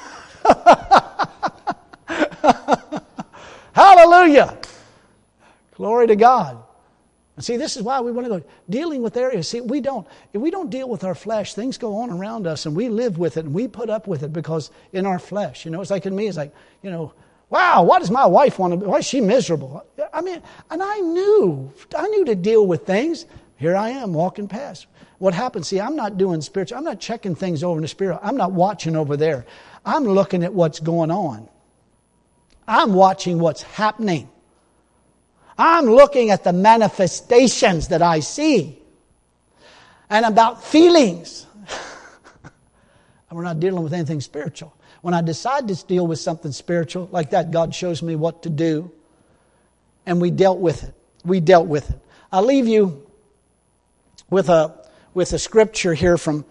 Hallelujah. Glory to God. And see, this is why we want to go dealing with areas. See, if we don't deal with our flesh, things go on around us and we live with it and we put up with it because in our flesh, it's like in me, it's like, wow, why does my wife want to, why is she miserable? I mean, and I knew to deal with things. Here I am walking past. What happens? See, I'm not doing spiritual. I'm not checking things over in the spirit. I'm not watching over there. I'm looking at what's going on. I'm watching what's happening. I'm looking at the manifestations that I see. And about feelings. And we're not dealing with anything spiritual. When I decide to deal with something spiritual like that, God shows me what to do. And we dealt with it. I'll leave you with a scripture here from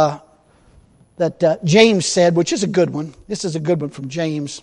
that James said, which is a good one. This is a good one from James.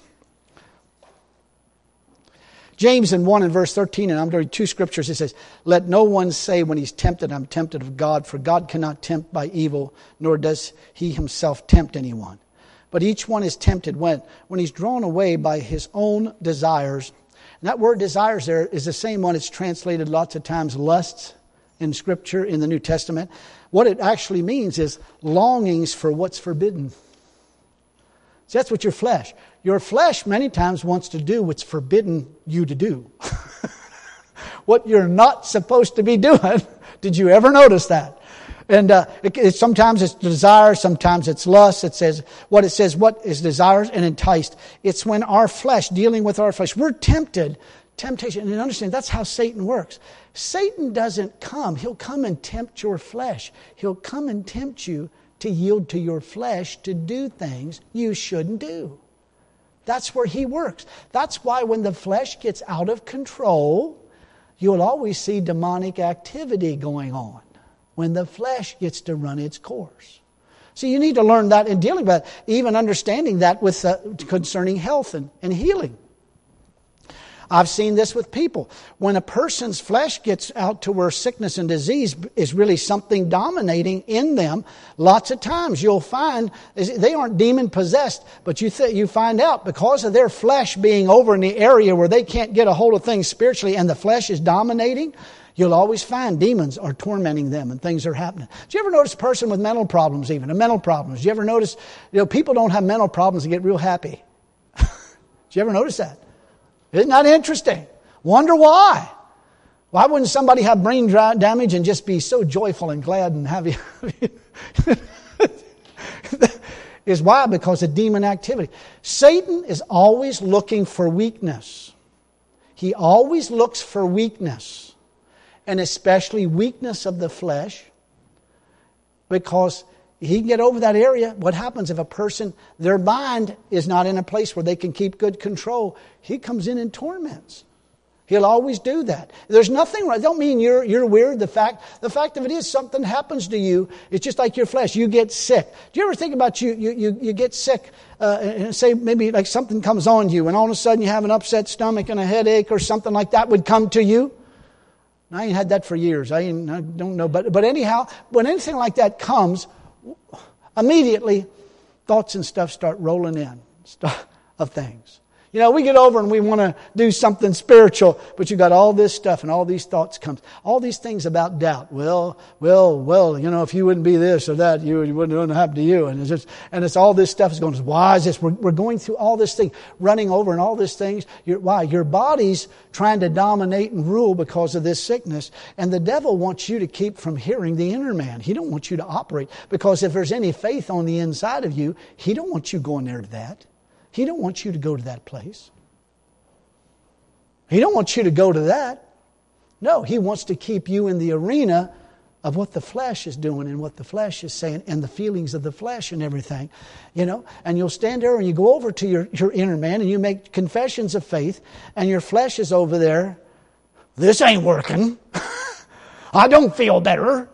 James in 1 and verse 13, and I'm going to read two scriptures. It says, let no one say when he's tempted, I'm tempted of God, for God cannot tempt by evil, nor does he himself tempt anyone. But each one is tempted when he's drawn away by his own desires. And that word desires there is the same one. It's translated lots of times lusts in Scripture in the New Testament. What it actually means is longings for what's forbidden. See, that's what your flesh many times wants to do what's forbidden you to do. What you're not supposed to be doing. Did you ever notice that? And sometimes it's desire, sometimes it's lust. It says what is desires and enticed. It's when our flesh, dealing with our flesh, we're tempted. Temptation, and understand that's how Satan works. Satan doesn't come. He'll come and tempt your flesh. He'll come and tempt you to yield to your flesh to do things you shouldn't do. That's where he works. That's why when the flesh gets out of control, you'll always see demonic activity going on when the flesh gets to run its course. So you need to learn that in dealing with that, even understanding that with concerning health and healing. I've seen this with people. When a person's flesh gets out to where sickness and disease is really something dominating in them, lots of times you'll find they aren't demon possessed, but you find out because of their flesh being over in the area where they can't get a hold of things spiritually and the flesh is dominating, you'll always find demons are tormenting them and things are happening. Do you ever notice a person with mental problems even, mental problems? Do you ever notice, people don't have mental problems and get real happy? Do you ever notice that? Isn't that interesting? Wonder why? Why wouldn't somebody have brain damage and just be so joyful and glad and happy? Is why? Because of demon activity. Satan is always looking for weakness. He always looks for weakness. And especially weakness of the flesh. Because he can get over that area. What happens if a person, their mind is not in a place where they can keep good control? He comes in and torments. He'll always do that. There's nothing wrong. Don't mean you're weird. The fact of it is, something happens to you. It's just like your flesh. You get sick. Do you ever think about you get sick and say maybe like something comes on you and all of a sudden you have an upset stomach and a headache or something like that would come to you? I ain't had that for years. I don't know. But anyhow, when anything like that comes, immediately thoughts and stuff start rolling in of things. You know, we get over and we want to do something spiritual, but you got all this stuff and all these thoughts comes. All these things about doubt. Well, you know, if you wouldn't be this or that, you wouldn't happen to you. And it's all this stuff is going, why is this? We're going through all this thing, running over and all these things. Why? Your body's trying to dominate and rule because of this sickness. And the devil wants you to keep from hearing the inner man. He don't want you to operate, because if there's any faith on the inside of you, he don't want you going there to that. He don't want you to go to that place. He don't want you to go to that. No, he wants to keep you in the arena of what the flesh is doing and what the flesh is saying and the feelings of the flesh and everything. You know, and you'll stand there and you go over to your inner man and you make confessions of faith and your flesh is over there. This ain't working. I don't feel better.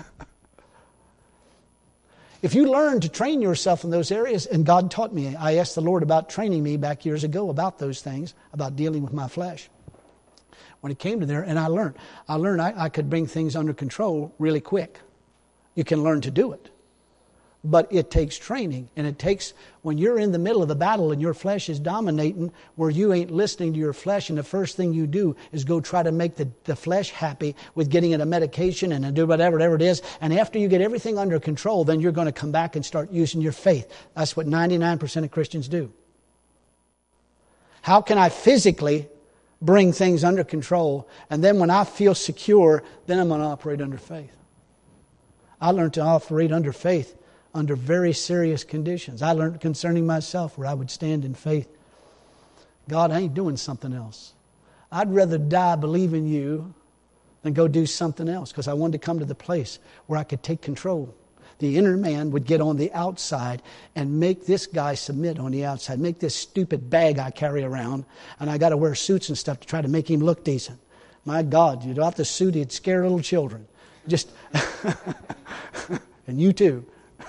If you learn to train yourself in those areas, and God taught me, I asked the Lord about training me back years ago about those things, about dealing with my flesh. When it came to there, and I learned I could bring things under control really quick. You can learn to do it. But it takes training, and it takes, when you're in the middle of the battle and your flesh is dominating, where you ain't listening to your flesh, and the first thing you do is go try to make the flesh happy with getting it a medication and do whatever it is. And after you get everything under control, then you're going to come back and start using your faith. That's what 99% of Christians do. How can I physically bring things under control, and then when I feel secure, then I'm going to operate under faith? I learned to operate under faith under very serious conditions. I learned concerning myself where I would stand in faith. God, I ain't doing something else. I'd rather die believing you than go do something else, because I wanted to come to the place where I could take control. The inner man would get on the outside and make this guy submit on the outside, make this stupid bag I carry around, and I got to wear suits and stuff to try to make him look decent. My God, you'd off the suit, he'd scare little children. Just, and you too.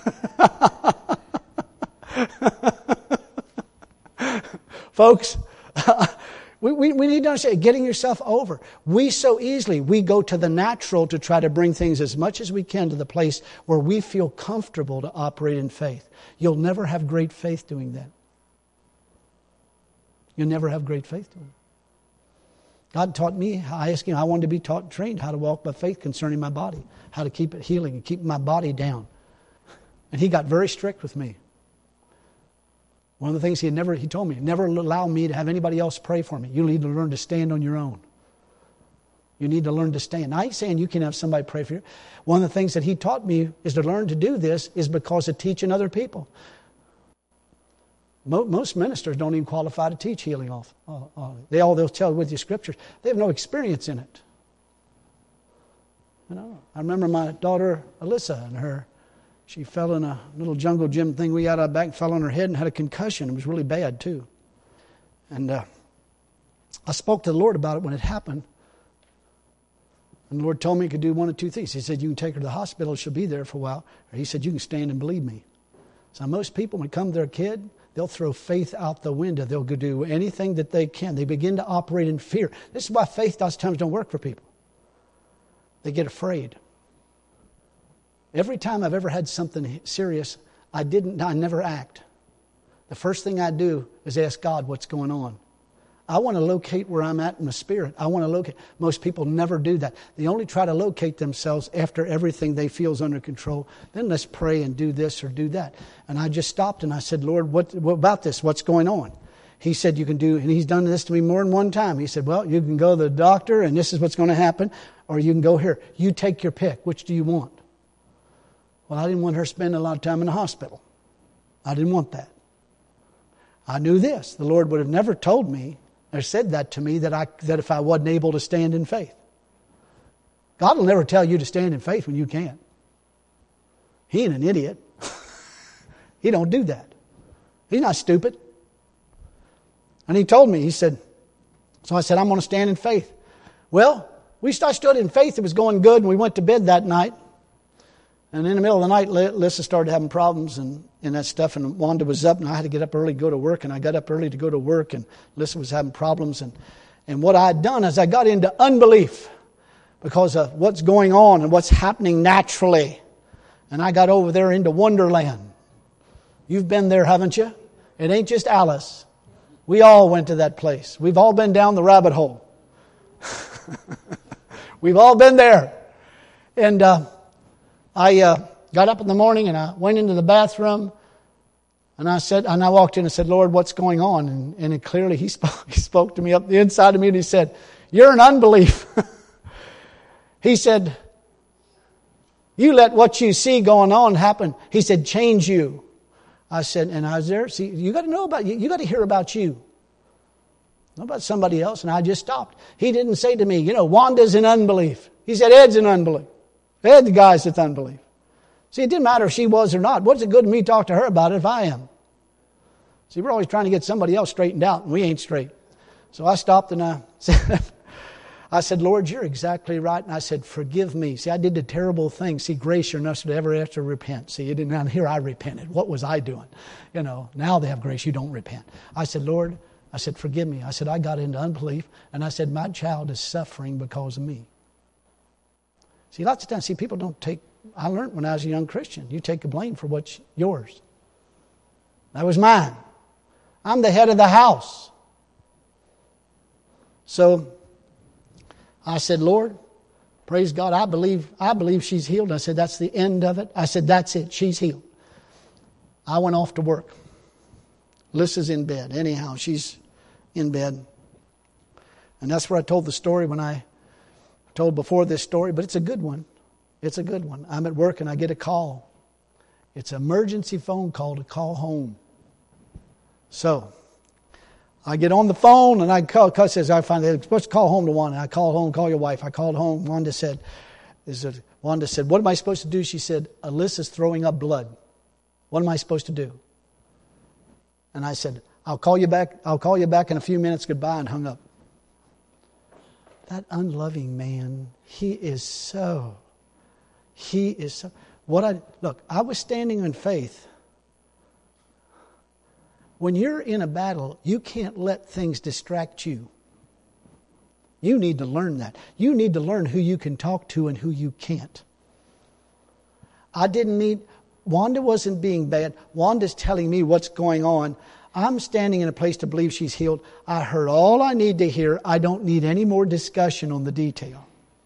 Folks, we need to understand, getting yourself over. We so easily, we go to the natural to try to bring things as much as we can to the place where we feel comfortable to operate in faith. You'll never have great faith doing that. You'll never have great faith doing it. God taught me, I asked Him, I wanted to be taught and trained how to walk by faith concerning my body, how to keep it healing and keep my body down. And He got very strict with me. One of the things He told me, never allow me to have anybody else pray for me. You need to learn to stand on your own. You need to learn to stand. I ain't saying you can have somebody pray for you. One of the things that He taught me is to learn to do this is because of teaching other people. Most ministers don't even qualify to teach healing. They'll tell with you scriptures. They have no experience in it. You know, I remember my daughter Alyssa and she fell in a little jungle gym thing we had out back, fell on her head and had a concussion. It was really bad too. And I spoke to the Lord about it when it happened. And the Lord told me He could do one of two things. He said, you can take her to the hospital, she'll be there for a while. Or He said, you can stand and believe me. So most people, when it comes to their kid, they'll throw faith out the window. They'll go do anything that they can. They begin to operate in fear. This is why faith lots of times don't work for people. They get afraid. Every time I've ever had something serious, I never act. The first thing I do is ask God what's going on. I want to locate where I'm at in the spirit. I want to locate. Most people never do that. They only try to locate themselves after everything they feel is under control. Then let's pray and do this or do that. And I just stopped and I said, Lord, what about this? What's going on? He said, you can do, and he's done this to me more than one time. He said, well, you can go to the doctor and this is what's going to happen, or you can go here. You take your pick. Which do you want? Well, I didn't want her spending a lot of time in the hospital. I didn't want that. I knew this. The Lord would have never told me or said that to me that if I wasn't able to stand in faith. God will never tell you to stand in faith when you can't. He ain't an idiot. He don't do that. He's not stupid. And he told me, he said, so I said, I'm going to stand in faith. Well, I stood in faith. It was going good, and we went to bed that night. And in the middle of the night, Lissa started having problems and that stuff, and Wanda was up, and I had to get up early to go to work, and I got up early to go to work, and Lissa was having problems. And what I had done is I got into unbelief because of what's going on and what's happening naturally. And I got over there into Wonderland. You've been there, haven't you? It ain't just Alice. We all went to that place. We've all been down the rabbit hole. We've all been there. And I got up in the morning and I went into the bathroom and I walked in and said, Lord, what's going on? And it clearly he spoke to me up the inside of me and he said, you're in unbelief. He said, you let what you see going on happen. He said, change you. I said, and I was there. See, you got to know about you. You got to hear about you. Not about somebody else. And I just stopped. He didn't say to me, Wanda's in unbelief. He said, Ed's in unbelief. Ed's the guy's that's unbelief. See, it didn't matter if she was or not. What's it good to me talk to her about it if I am? See, we're always trying to get somebody else straightened out, and we ain't straight. So I stopped and I said, Lord, you're exactly right. And I said, forgive me. See, I did the terrible thing. See, grace, you're not to ever have to repent. See, you didn't here I repented. What was I doing? Now they have grace, you don't repent. I said, Lord, forgive me. I said, I got into unbelief. And I said, my child is suffering because of me. See, lots of times, people don't take, I learned when I was a young Christian, you take the blame for what's yours. That was mine. I'm the head of the house. So I said, Lord, praise God, I believe she's healed. I said, that's the end of it. I said, that's it, she's healed. I went off to work. Lissa's in bed. Anyhow, she's in bed. And that's where I told the story when I told before this story, but it's a good one. It's a good one. I'm at work and I get a call. It's an emergency phone call to call home. So I get on the phone and I call, because I find they're supposed to call home to Wanda. I called home, call your wife. I called home. Wanda said, what am I supposed to do? She said, Alyssa's throwing up blood. What am I supposed to do? And I said, I'll call you back in a few minutes. Goodbye, and hung up. That unloving man, he is so. Look, I was standing in faith. When you're in a battle, you can't let things distract you. You need to learn that. You need to learn who you can talk to and who you can't. Wanda wasn't being bad. Wanda's telling me what's going on. I'm standing in a place to believe she's healed. I heard all I need to hear. I don't need any more discussion on the detail.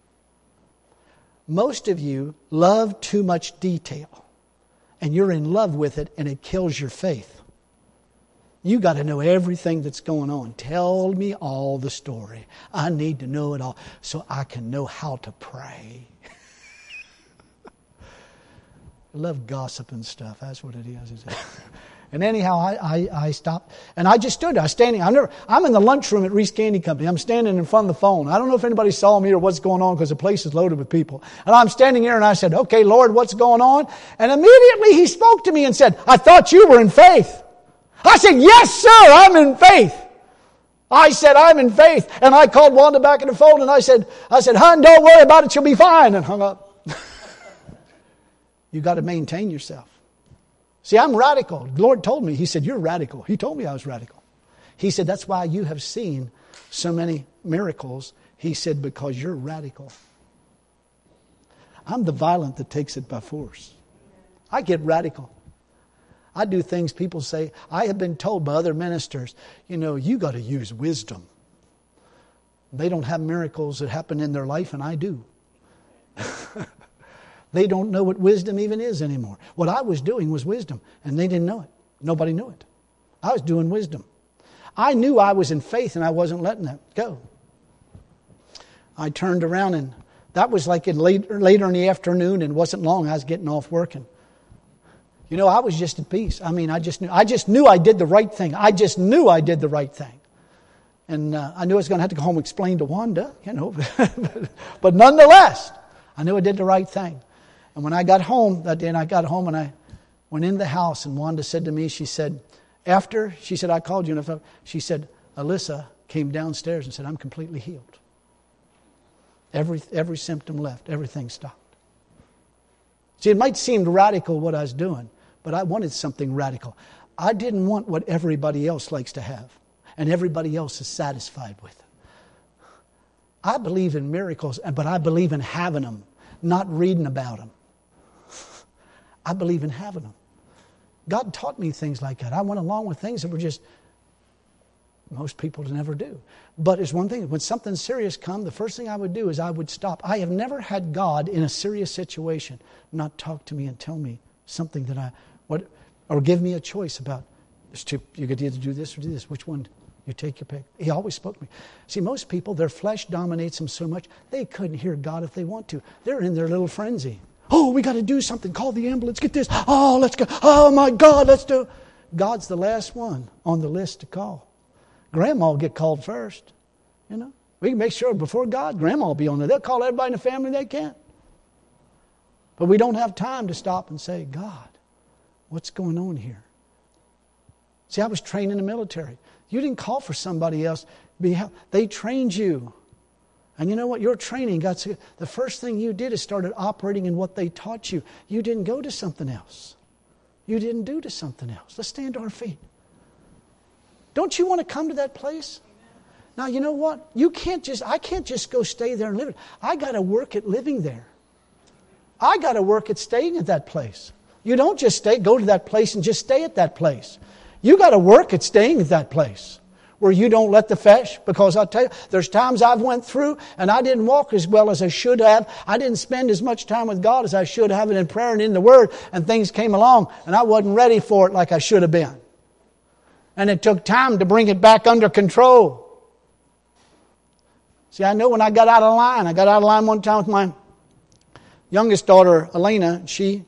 Most of you love too much detail. And you're in love with it and it kills your faith. You got to know everything that's going on. Tell me all the story. I need to know it all so I can know how to pray. I love gossip and stuff. That's what it is. And anyhow, I stopped. And I just stood there. I'm in the lunchroom at Reese Candy Company. I'm standing in front of the phone. I don't know if anybody saw me or what's going on because the place is loaded with people. And I'm standing here and I said, okay, Lord, what's going on? And immediately He spoke to me and said, I thought you were in faith. I said, yes, sir, I'm in faith. I said, I'm in faith. And I called Wanda back in the phone and I said, hon, don't worry about it. She'll be fine. And hung up. You got to maintain yourself. See, I'm radical. The Lord told me. He said, you're radical. He told me I was radical. He said, that's why you have seen so many miracles. He said, because you're radical. I'm the violent that takes it by force. I get radical. I do things people say. I have been told by other ministers, you got to use wisdom. They don't have miracles that happen in their life, and I do. They don't know what wisdom even is anymore. What I was doing was wisdom, and they didn't know it. Nobody knew it. I was doing wisdom. I knew I was in faith and I wasn't letting that go. I turned around and that was like later in the afternoon, and it wasn't long. I was getting off working. You know, I was just at peace. I mean, I just knew I did the right thing. I just knew I did the right thing. And I knew I was going to have to go home and explain to Wanda, you know. But nonetheless, I knew I did the right thing. And when I got home that day, and I got home and I went in the house, and Wanda said to me, she said, I called you, and she said, Alyssa came downstairs and said, I'm completely healed. Every symptom left. Everything stopped. See, it might seem radical what I was doing, but I wanted something radical. I didn't want what everybody else likes to have and everybody else is satisfied with. I believe in miracles, but I believe in having them, not reading about them. I believe in having them. God taught me things like that. I went along with things that were just most people never do. But there's one thing, when something serious comes, the first thing I would do is I would stop. I have never had God in a serious situation not talk to me and tell me something that or give me a choice about, you could either do this or do this. Which one? You take your pick. He always spoke to me. See, most people, their flesh dominates them so much, they couldn't hear God if they want to. They're in their little frenzy. Oh, we got to do something. Call the ambulance. Get this. Oh, let's go. Oh, my God, let's do. God's the last one on the list to call. Grandma will get called first. You know, we can make sure before God, Grandma will be on there. They'll call everybody in the family they can. But we don't have time to stop and say, God, what's going on here? See, I was trained in the military. You didn't call for somebody else. They trained you. And you know what? Your training the first thing you did is started operating in what they taught you. You didn't go to something else. You didn't do to something else. Let's stand to our feet. Don't you want to come to that place? Now, you know what? I can't just go stay there and live it. I got to work at living there. I got to work at staying at that place. You don't just go to that place and just stay at that place. You got to work at staying at that place where you don't let the flesh, because I'll tell you, there's times I've went through and I didn't walk as well as I should have. I didn't spend as much time with God as I should have in prayer and in the Word, and things came along and I wasn't ready for it like I should have been. And it took time to bring it back under control. See, I know when I got out of line one time with my youngest daughter, Elena.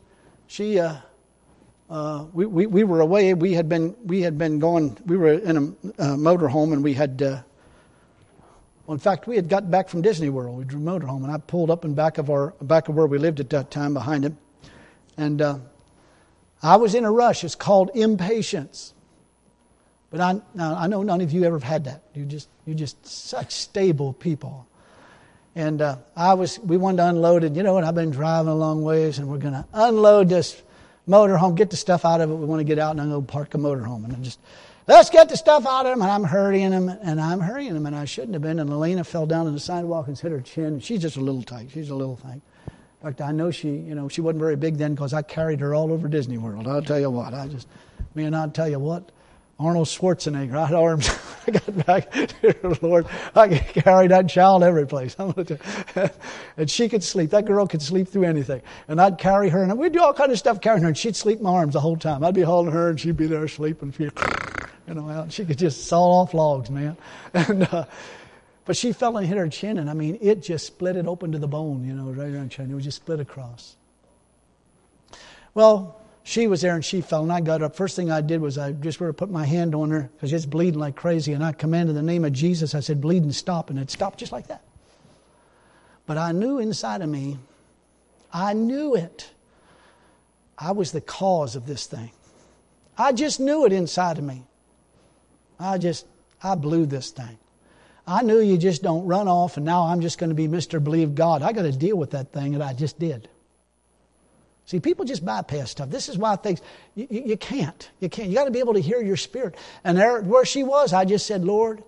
We were away. We had been going. We were in a motorhome, and we had. In fact, we had gotten back from Disney World. We drove a motorhome, and I pulled up in back of where we lived at that time behind him, and I was in a rush. It's called impatience. But I know none of you ever have had that. You're just such stable people. And we wanted to unload it. You know what? I've been driving a long ways, and we're going to unload this motorhome, get the stuff out of it. We want to get out and go park a motorhome. And let's get the stuff out of them. And I'm hurrying them, and I shouldn't have been. And Elena fell down on the sidewalk and hit her chin. She's just a little tight. She's a little thing. In fact, I know she wasn't very big then because I carried her all over Disney World. I'll tell you what. I'll tell you what. Arnold Schwarzenegger, I had arms. I got back, dear Lord, I could carry that child every place. And she could sleep. That girl could sleep through anything. And I'd carry her, and we'd do all kinds of stuff carrying her, and she'd sleep in my arms the whole time. I'd be holding her, and she'd be there sleeping. Out. She could just saw off logs, man. And but she fell and hit her chin, and it just split it open to the bone, right around her chin. It was just split across. Well, she was there and she fell, and I got up. First thing I did was I just put my hand on her because it's bleeding like crazy, and I commanded the name of Jesus. I said, bleeding, stop, and it stopped just like that. But I knew inside of me, I knew it. I was the cause of this thing. I just knew it inside of me. I blew this thing. I knew you just don't run off, and now I'm just going to be Mr. Believe God. I got to deal with that thing, and I just did. See, people just bypass stuff. This is why things, you can't. You can't. You got to be able to hear your spirit. And there, where she was, I just said, Lord,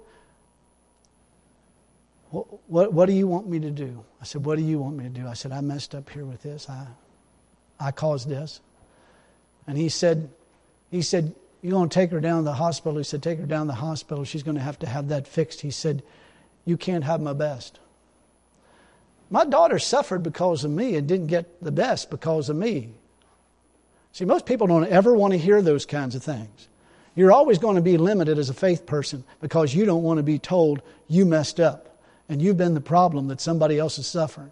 what do you want me to do? I said, what do you want me to do? I said, I messed up here with this. I caused this. And he said, you're going to take her down to the hospital. He said, take her down to the hospital. She's going to have that fixed. He said, you can't have my best. My daughter suffered because of me and didn't get the best because of me. See, most people don't ever want to hear those kinds of things. You're always going to be limited as a faith person because you don't want to be told you messed up and you've been the problem that somebody else is suffering.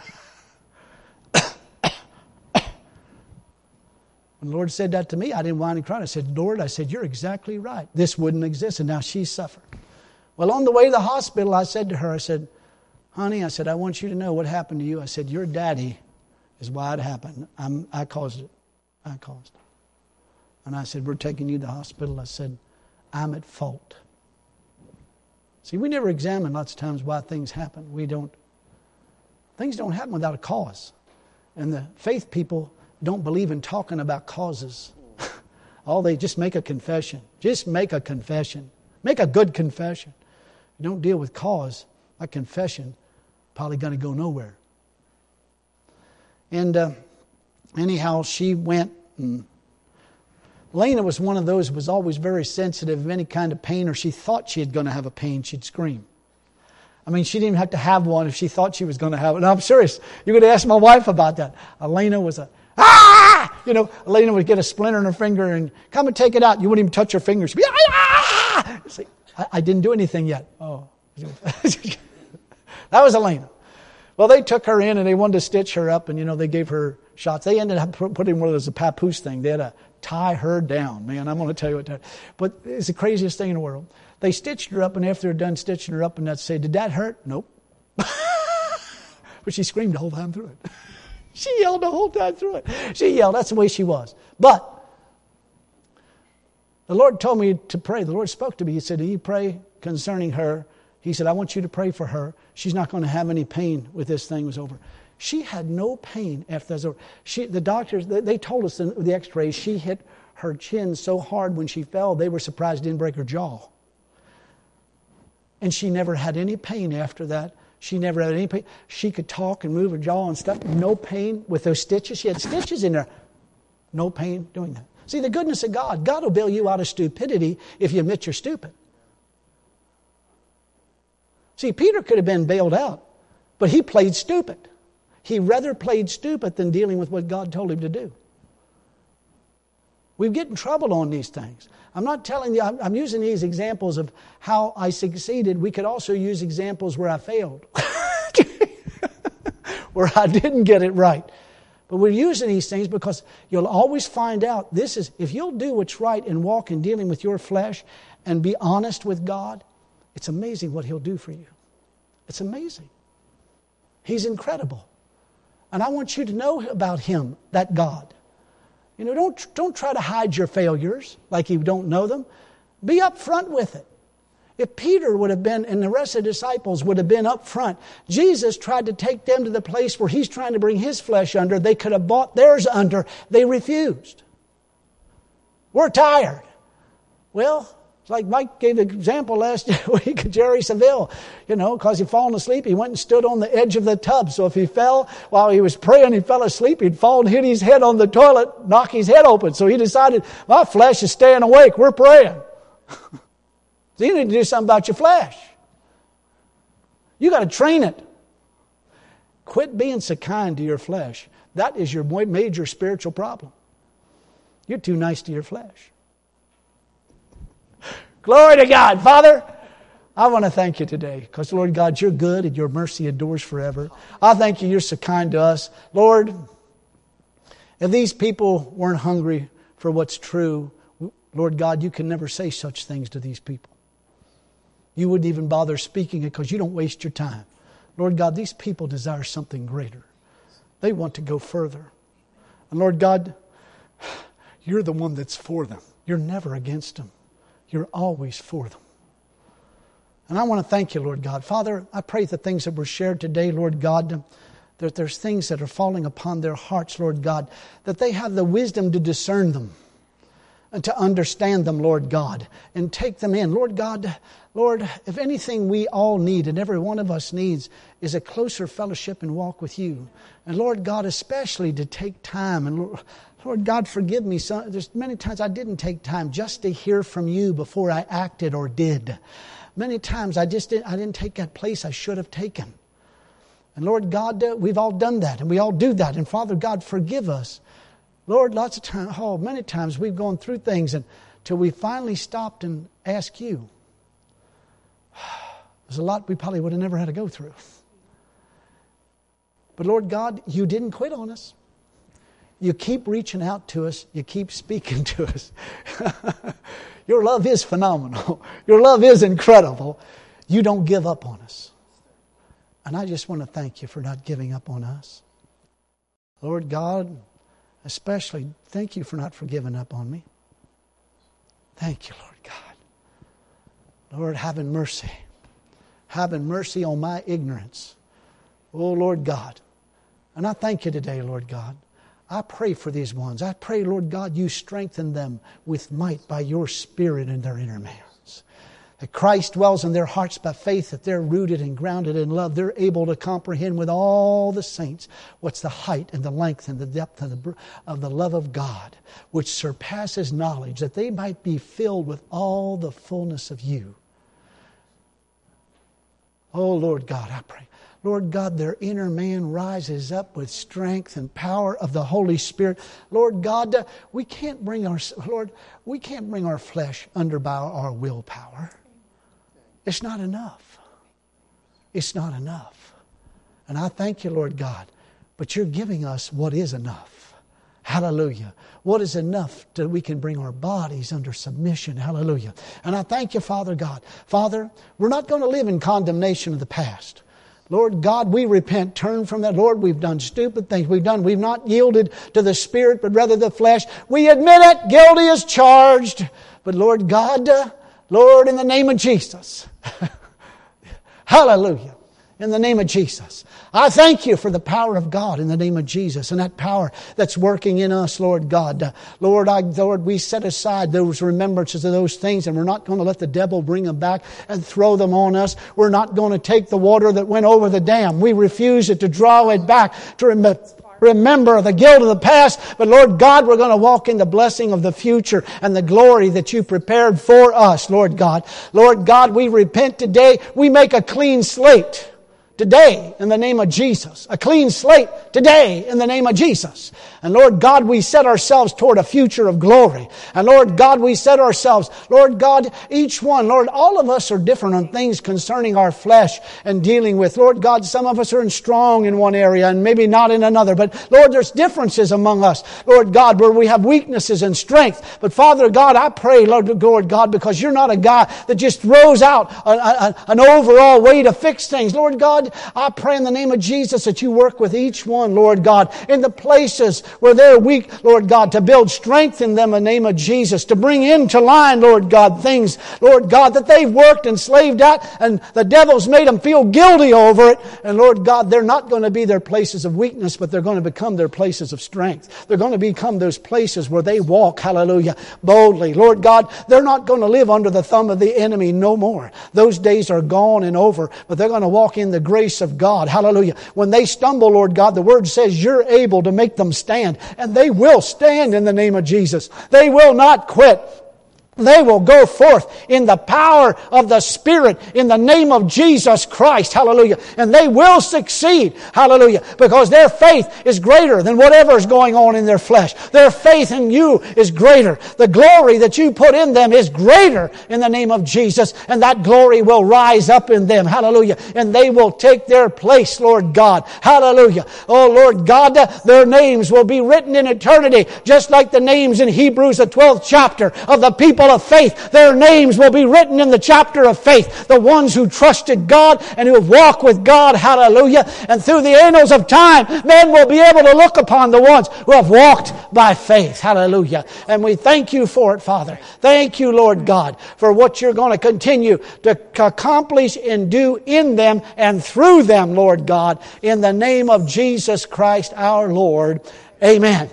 When the Lord said that to me, I didn't whine and cry. I said, Lord, you're exactly right. This wouldn't exist, and now she's suffering. Well, on the way to the hospital, I said to her, I said, honey, I said, I want you to know what happened to you. I said, your daddy is why it happened. I caused it. I caused it. And I said, we're taking you to the hospital. I said, I'm at fault. See, we never examine lots of times why things happen. Things don't happen without a cause. And the faith people don't believe in talking about causes. They just make a confession. Just make a confession. Make a good confession. You don't deal with cause. A confession probably going to go nowhere. And anyhow, she went. And Lena was one of those who was always very sensitive of any kind of pain, or she thought she was going to have a pain, she'd scream. I mean, she didn't even have to have one if she thought she was going to have it. No, I'm serious. You're going to ask my wife about that. Elena was Elena would get a splinter in her finger and come and take it out. You wouldn't even touch her fingers. She'd be, See, I didn't do anything yet. Oh. That was Elena. Well, they took her in and they wanted to stitch her up, and they gave her shots. They ended up putting one of those papoose thing. They had to tie her down, man. I'm going to tell you what that. But it's the craziest thing in the world. They stitched her up, and after they're done stitching her up, and they'd say, "Did that hurt?" Nope. But she screamed the whole time through it. She yelled the whole time through it. She yelled. That's the way she was. But the Lord told me to pray. The Lord spoke to me. He said, "Do you pray concerning her?" He said, "I want you to pray for her. She's not going to have any pain with this thing was over." She had no pain after that was over. The doctors, they told us in the x-rays, she hit her chin so hard when she fell, they were surprised it didn't break her jaw. And she never had any pain after that. She never had any pain. She could talk and move her jaw and stuff. No pain with those stitches. She had stitches in there. No pain doing that. See, the goodness of God. God will bail you out of stupidity if you admit you're stupid. See, Peter could have been bailed out, but he played stupid. He rather played stupid than dealing with what God told him to do. We get in trouble on these things. I'm not telling you, I'm using these examples of how I succeeded. We could also use examples where I failed, where I didn't get it right. But we're using these things because you'll always find out if you'll do what's right and walk in dealing with your flesh and be honest with God, it's amazing what He'll do for you. It's amazing. He's incredible. And I want you to know about Him, that God. Don't try to hide your failures like you don't know them. Be up front with it. If Peter would have been, and the rest of the disciples would have been up front, Jesus tried to take them to the place where He's trying to bring His flesh under. They could have bought theirs under. They refused. We're tired. Well, it's like Mike gave the example last week of Jerry Seville, because he'd fallen asleep. He went and stood on the edge of the tub. So if he fell while he was praying, he fell asleep, he'd fall and hit his head on the toilet, knock his head open. So he decided, my flesh is staying awake. We're praying. So you need to do something about your flesh. You got to train it. Quit being so kind to your flesh. That is your major spiritual problem. You're too nice to your flesh. Glory to God. Father, I want to thank You today because, Lord God, You're good and Your mercy endures forever. I thank You, You're so kind to us. Lord, if these people weren't hungry for what's true, Lord God, You can never say such things to these people. You wouldn't even bother speaking it because You don't waste Your time. Lord God, these people desire something greater. They want to go further. And Lord God, You're the one that's for them. You're never against them. You're always for them. And I want to thank You, Lord God. Father, I pray the things that were shared today, Lord God, that there's things that are falling upon their hearts, Lord God, that they have the wisdom to discern them and to understand them, Lord God, and take them in. Lord God, Lord, if anything we all need, and every one of us needs, is a closer fellowship and walk with You. And Lord God, especially to take time. And Lord God, forgive me. There's many times I didn't take time just to hear from You before I acted or did. Many times I didn't take that place I should have taken. And Lord God, we've all done that, and we all do that. And Father God, forgive us. Lord, many times we've gone through things, and till we finally stopped and asked you. There's a lot we probably would have never had to go through. But Lord God, you didn't quit on us. You keep reaching out to us. You keep speaking to us. Your love is phenomenal. Your love is incredible. You don't give up on us. And I just want to thank you for not giving up on us. Lord God, especially thank you for not giving up on me. Thank you, Lord God. Lord, having mercy. Having mercy on my ignorance. Oh, Lord God. And I thank you today, Lord God. I pray for these ones. I pray, Lord God, you strengthen them with might by your Spirit in their inner man's. That Christ dwells in their hearts by faith, that they're rooted and grounded in love. They're able to comprehend with all the saints what's the height and the length and the depth of the love of God, which surpasses knowledge, that they might be filled with all the fullness of you. Oh, Lord God, I pray. Lord God, their inner man rises up with strength and power of the Holy Spirit. Lord God, we can't bring our flesh under by our willpower. It's not enough. It's not enough. And I thank you, Lord God, but you're giving us what is enough. Hallelujah. What is enough that we can bring our bodies under submission. Hallelujah. And I thank you, Father God. Father, we're not going to live in condemnation of the past. Lord God, we repent, turn from that. Lord, we've done stupid things. We've not yielded to the Spirit, but rather the flesh. We admit it, guilty as charged. But Lord God, Lord, in the name of Jesus, hallelujah, in the name of Jesus, I thank you for the power of God in the name of Jesus, and that power that's working in us, Lord God. Lord, we set aside those remembrances of those things, and we're not going to let the devil bring them back and throw them on us. We're not going to take the water that went over the dam. We refuse it to draw it back, to remember the guilt of the past. But Lord God, we're going to walk in the blessing of the future and the glory that you prepared for us, Lord God. Lord God, we repent today. We make a clean slate today, in the name of Jesus. A clean slate today, in the name of Jesus. And Lord God, we set ourselves toward a future of glory. And Lord God, we set ourselves, Lord God, each one, Lord, all of us are different on things concerning our flesh and dealing with. Lord God, some of us are strong in one area and maybe not in another. But Lord, there's differences among us, Lord God, where we have weaknesses and strength. But Father God, I pray, Lord God, because you're not a God that just throws out an overall way to fix things. Lord God, I pray in the name of Jesus that you work with each one, Lord God, in the places where they're weak, Lord God, to build strength in them in the name of Jesus, to bring into line, Lord God, things, Lord God, that they've worked and slaved at, and the devil's made them feel guilty over it. And Lord God, they're not going to be their places of weakness, but they're going to become their places of strength. They're going to become those places where they walk, hallelujah, boldly. Lord God, they're not going to live under the thumb of the enemy no more. Those days are gone and over, but they're going to walk in the grace of God. Hallelujah. When they stumble, Lord God, the Word says you're able to make them stand. And they will stand in the name of Jesus. They will not quit. They will go forth in the power of the Spirit in the name of Jesus Christ. Hallelujah. And they will succeed. Hallelujah. Because their faith is greater than whatever is going on in their flesh. Their faith in you is greater. The glory that you put in them is greater in the name of Jesus. And that glory will rise up in them. Hallelujah. And they will take their place, Lord God. Hallelujah. Oh, Lord God, their names will be written in eternity, just like the names in Hebrews, the 12th chapter, of the people of faith. Their names will be written in the chapter of faith. The ones who trusted God and who have walked with God. Hallelujah. And through the annals of time, men will be able to look upon the ones who have walked by faith. Hallelujah. And we thank you for it, Father. Thank you, Lord God, for what you're going to continue to accomplish and do in them and through them, Lord God, in the name of Jesus Christ our Lord. Amen.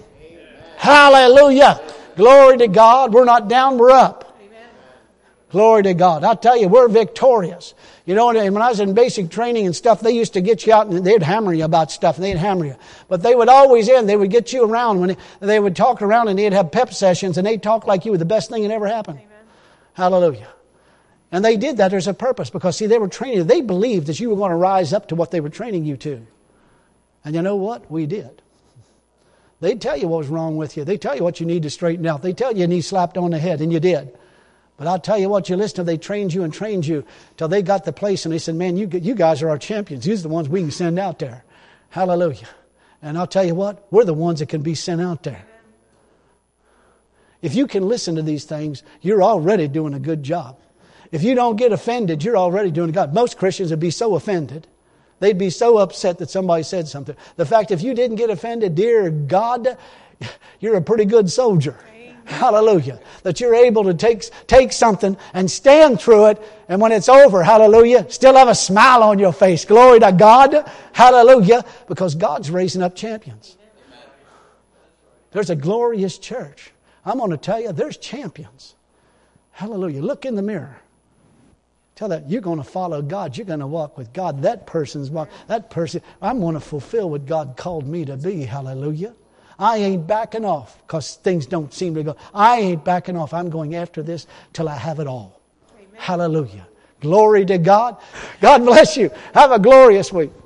Hallelujah. Glory to God. We're not down, we're up. Amen. Glory to God. I tell you, we're victorious. You know, when I was in basic training and stuff, they used to get you out and they'd hammer you about stuff. They'd hammer you. But they would always they would get you around when they would talk around, and they'd have pep sessions, and they'd talk like you were the best thing that ever happened. Amen. Hallelujah. And they did that as a purpose because, see, they were training you. They believed that you were going to rise up to what they were training you to. And you know what? We did. They'd tell you what was wrong with you. They'd tell you what you need to straighten out. They'd tell you you need slapped on the head, and you did. But I'll tell you what, you listen to, they trained you till they got the place, and they said, man, you guys are our champions. These are the ones we can send out there. Hallelujah. And I'll tell you what, we're the ones that can be sent out there. If you can listen to these things, you're already doing a good job. If you don't get offended, you're already doing a good job. Most Christians would be so offended. They'd be so upset that somebody said something. The fact, if you didn't get offended, dear God, you're a pretty good soldier. Hallelujah. That you're able to take something and stand through it, and when it's over, hallelujah, still have a smile on your face. Glory to God. Hallelujah. Because God's raising up champions. There's a glorious church. I'm going to tell you, there's champions. Hallelujah. Look in the mirror. Tell that you're going to follow God. You're going to walk with God. That person, I'm going to fulfill what God called me to be. Hallelujah. I ain't backing off because things don't seem to go. I ain't backing off. I'm going after this till I have it all. Amen. Hallelujah. Glory to God. God bless you. Have a glorious week.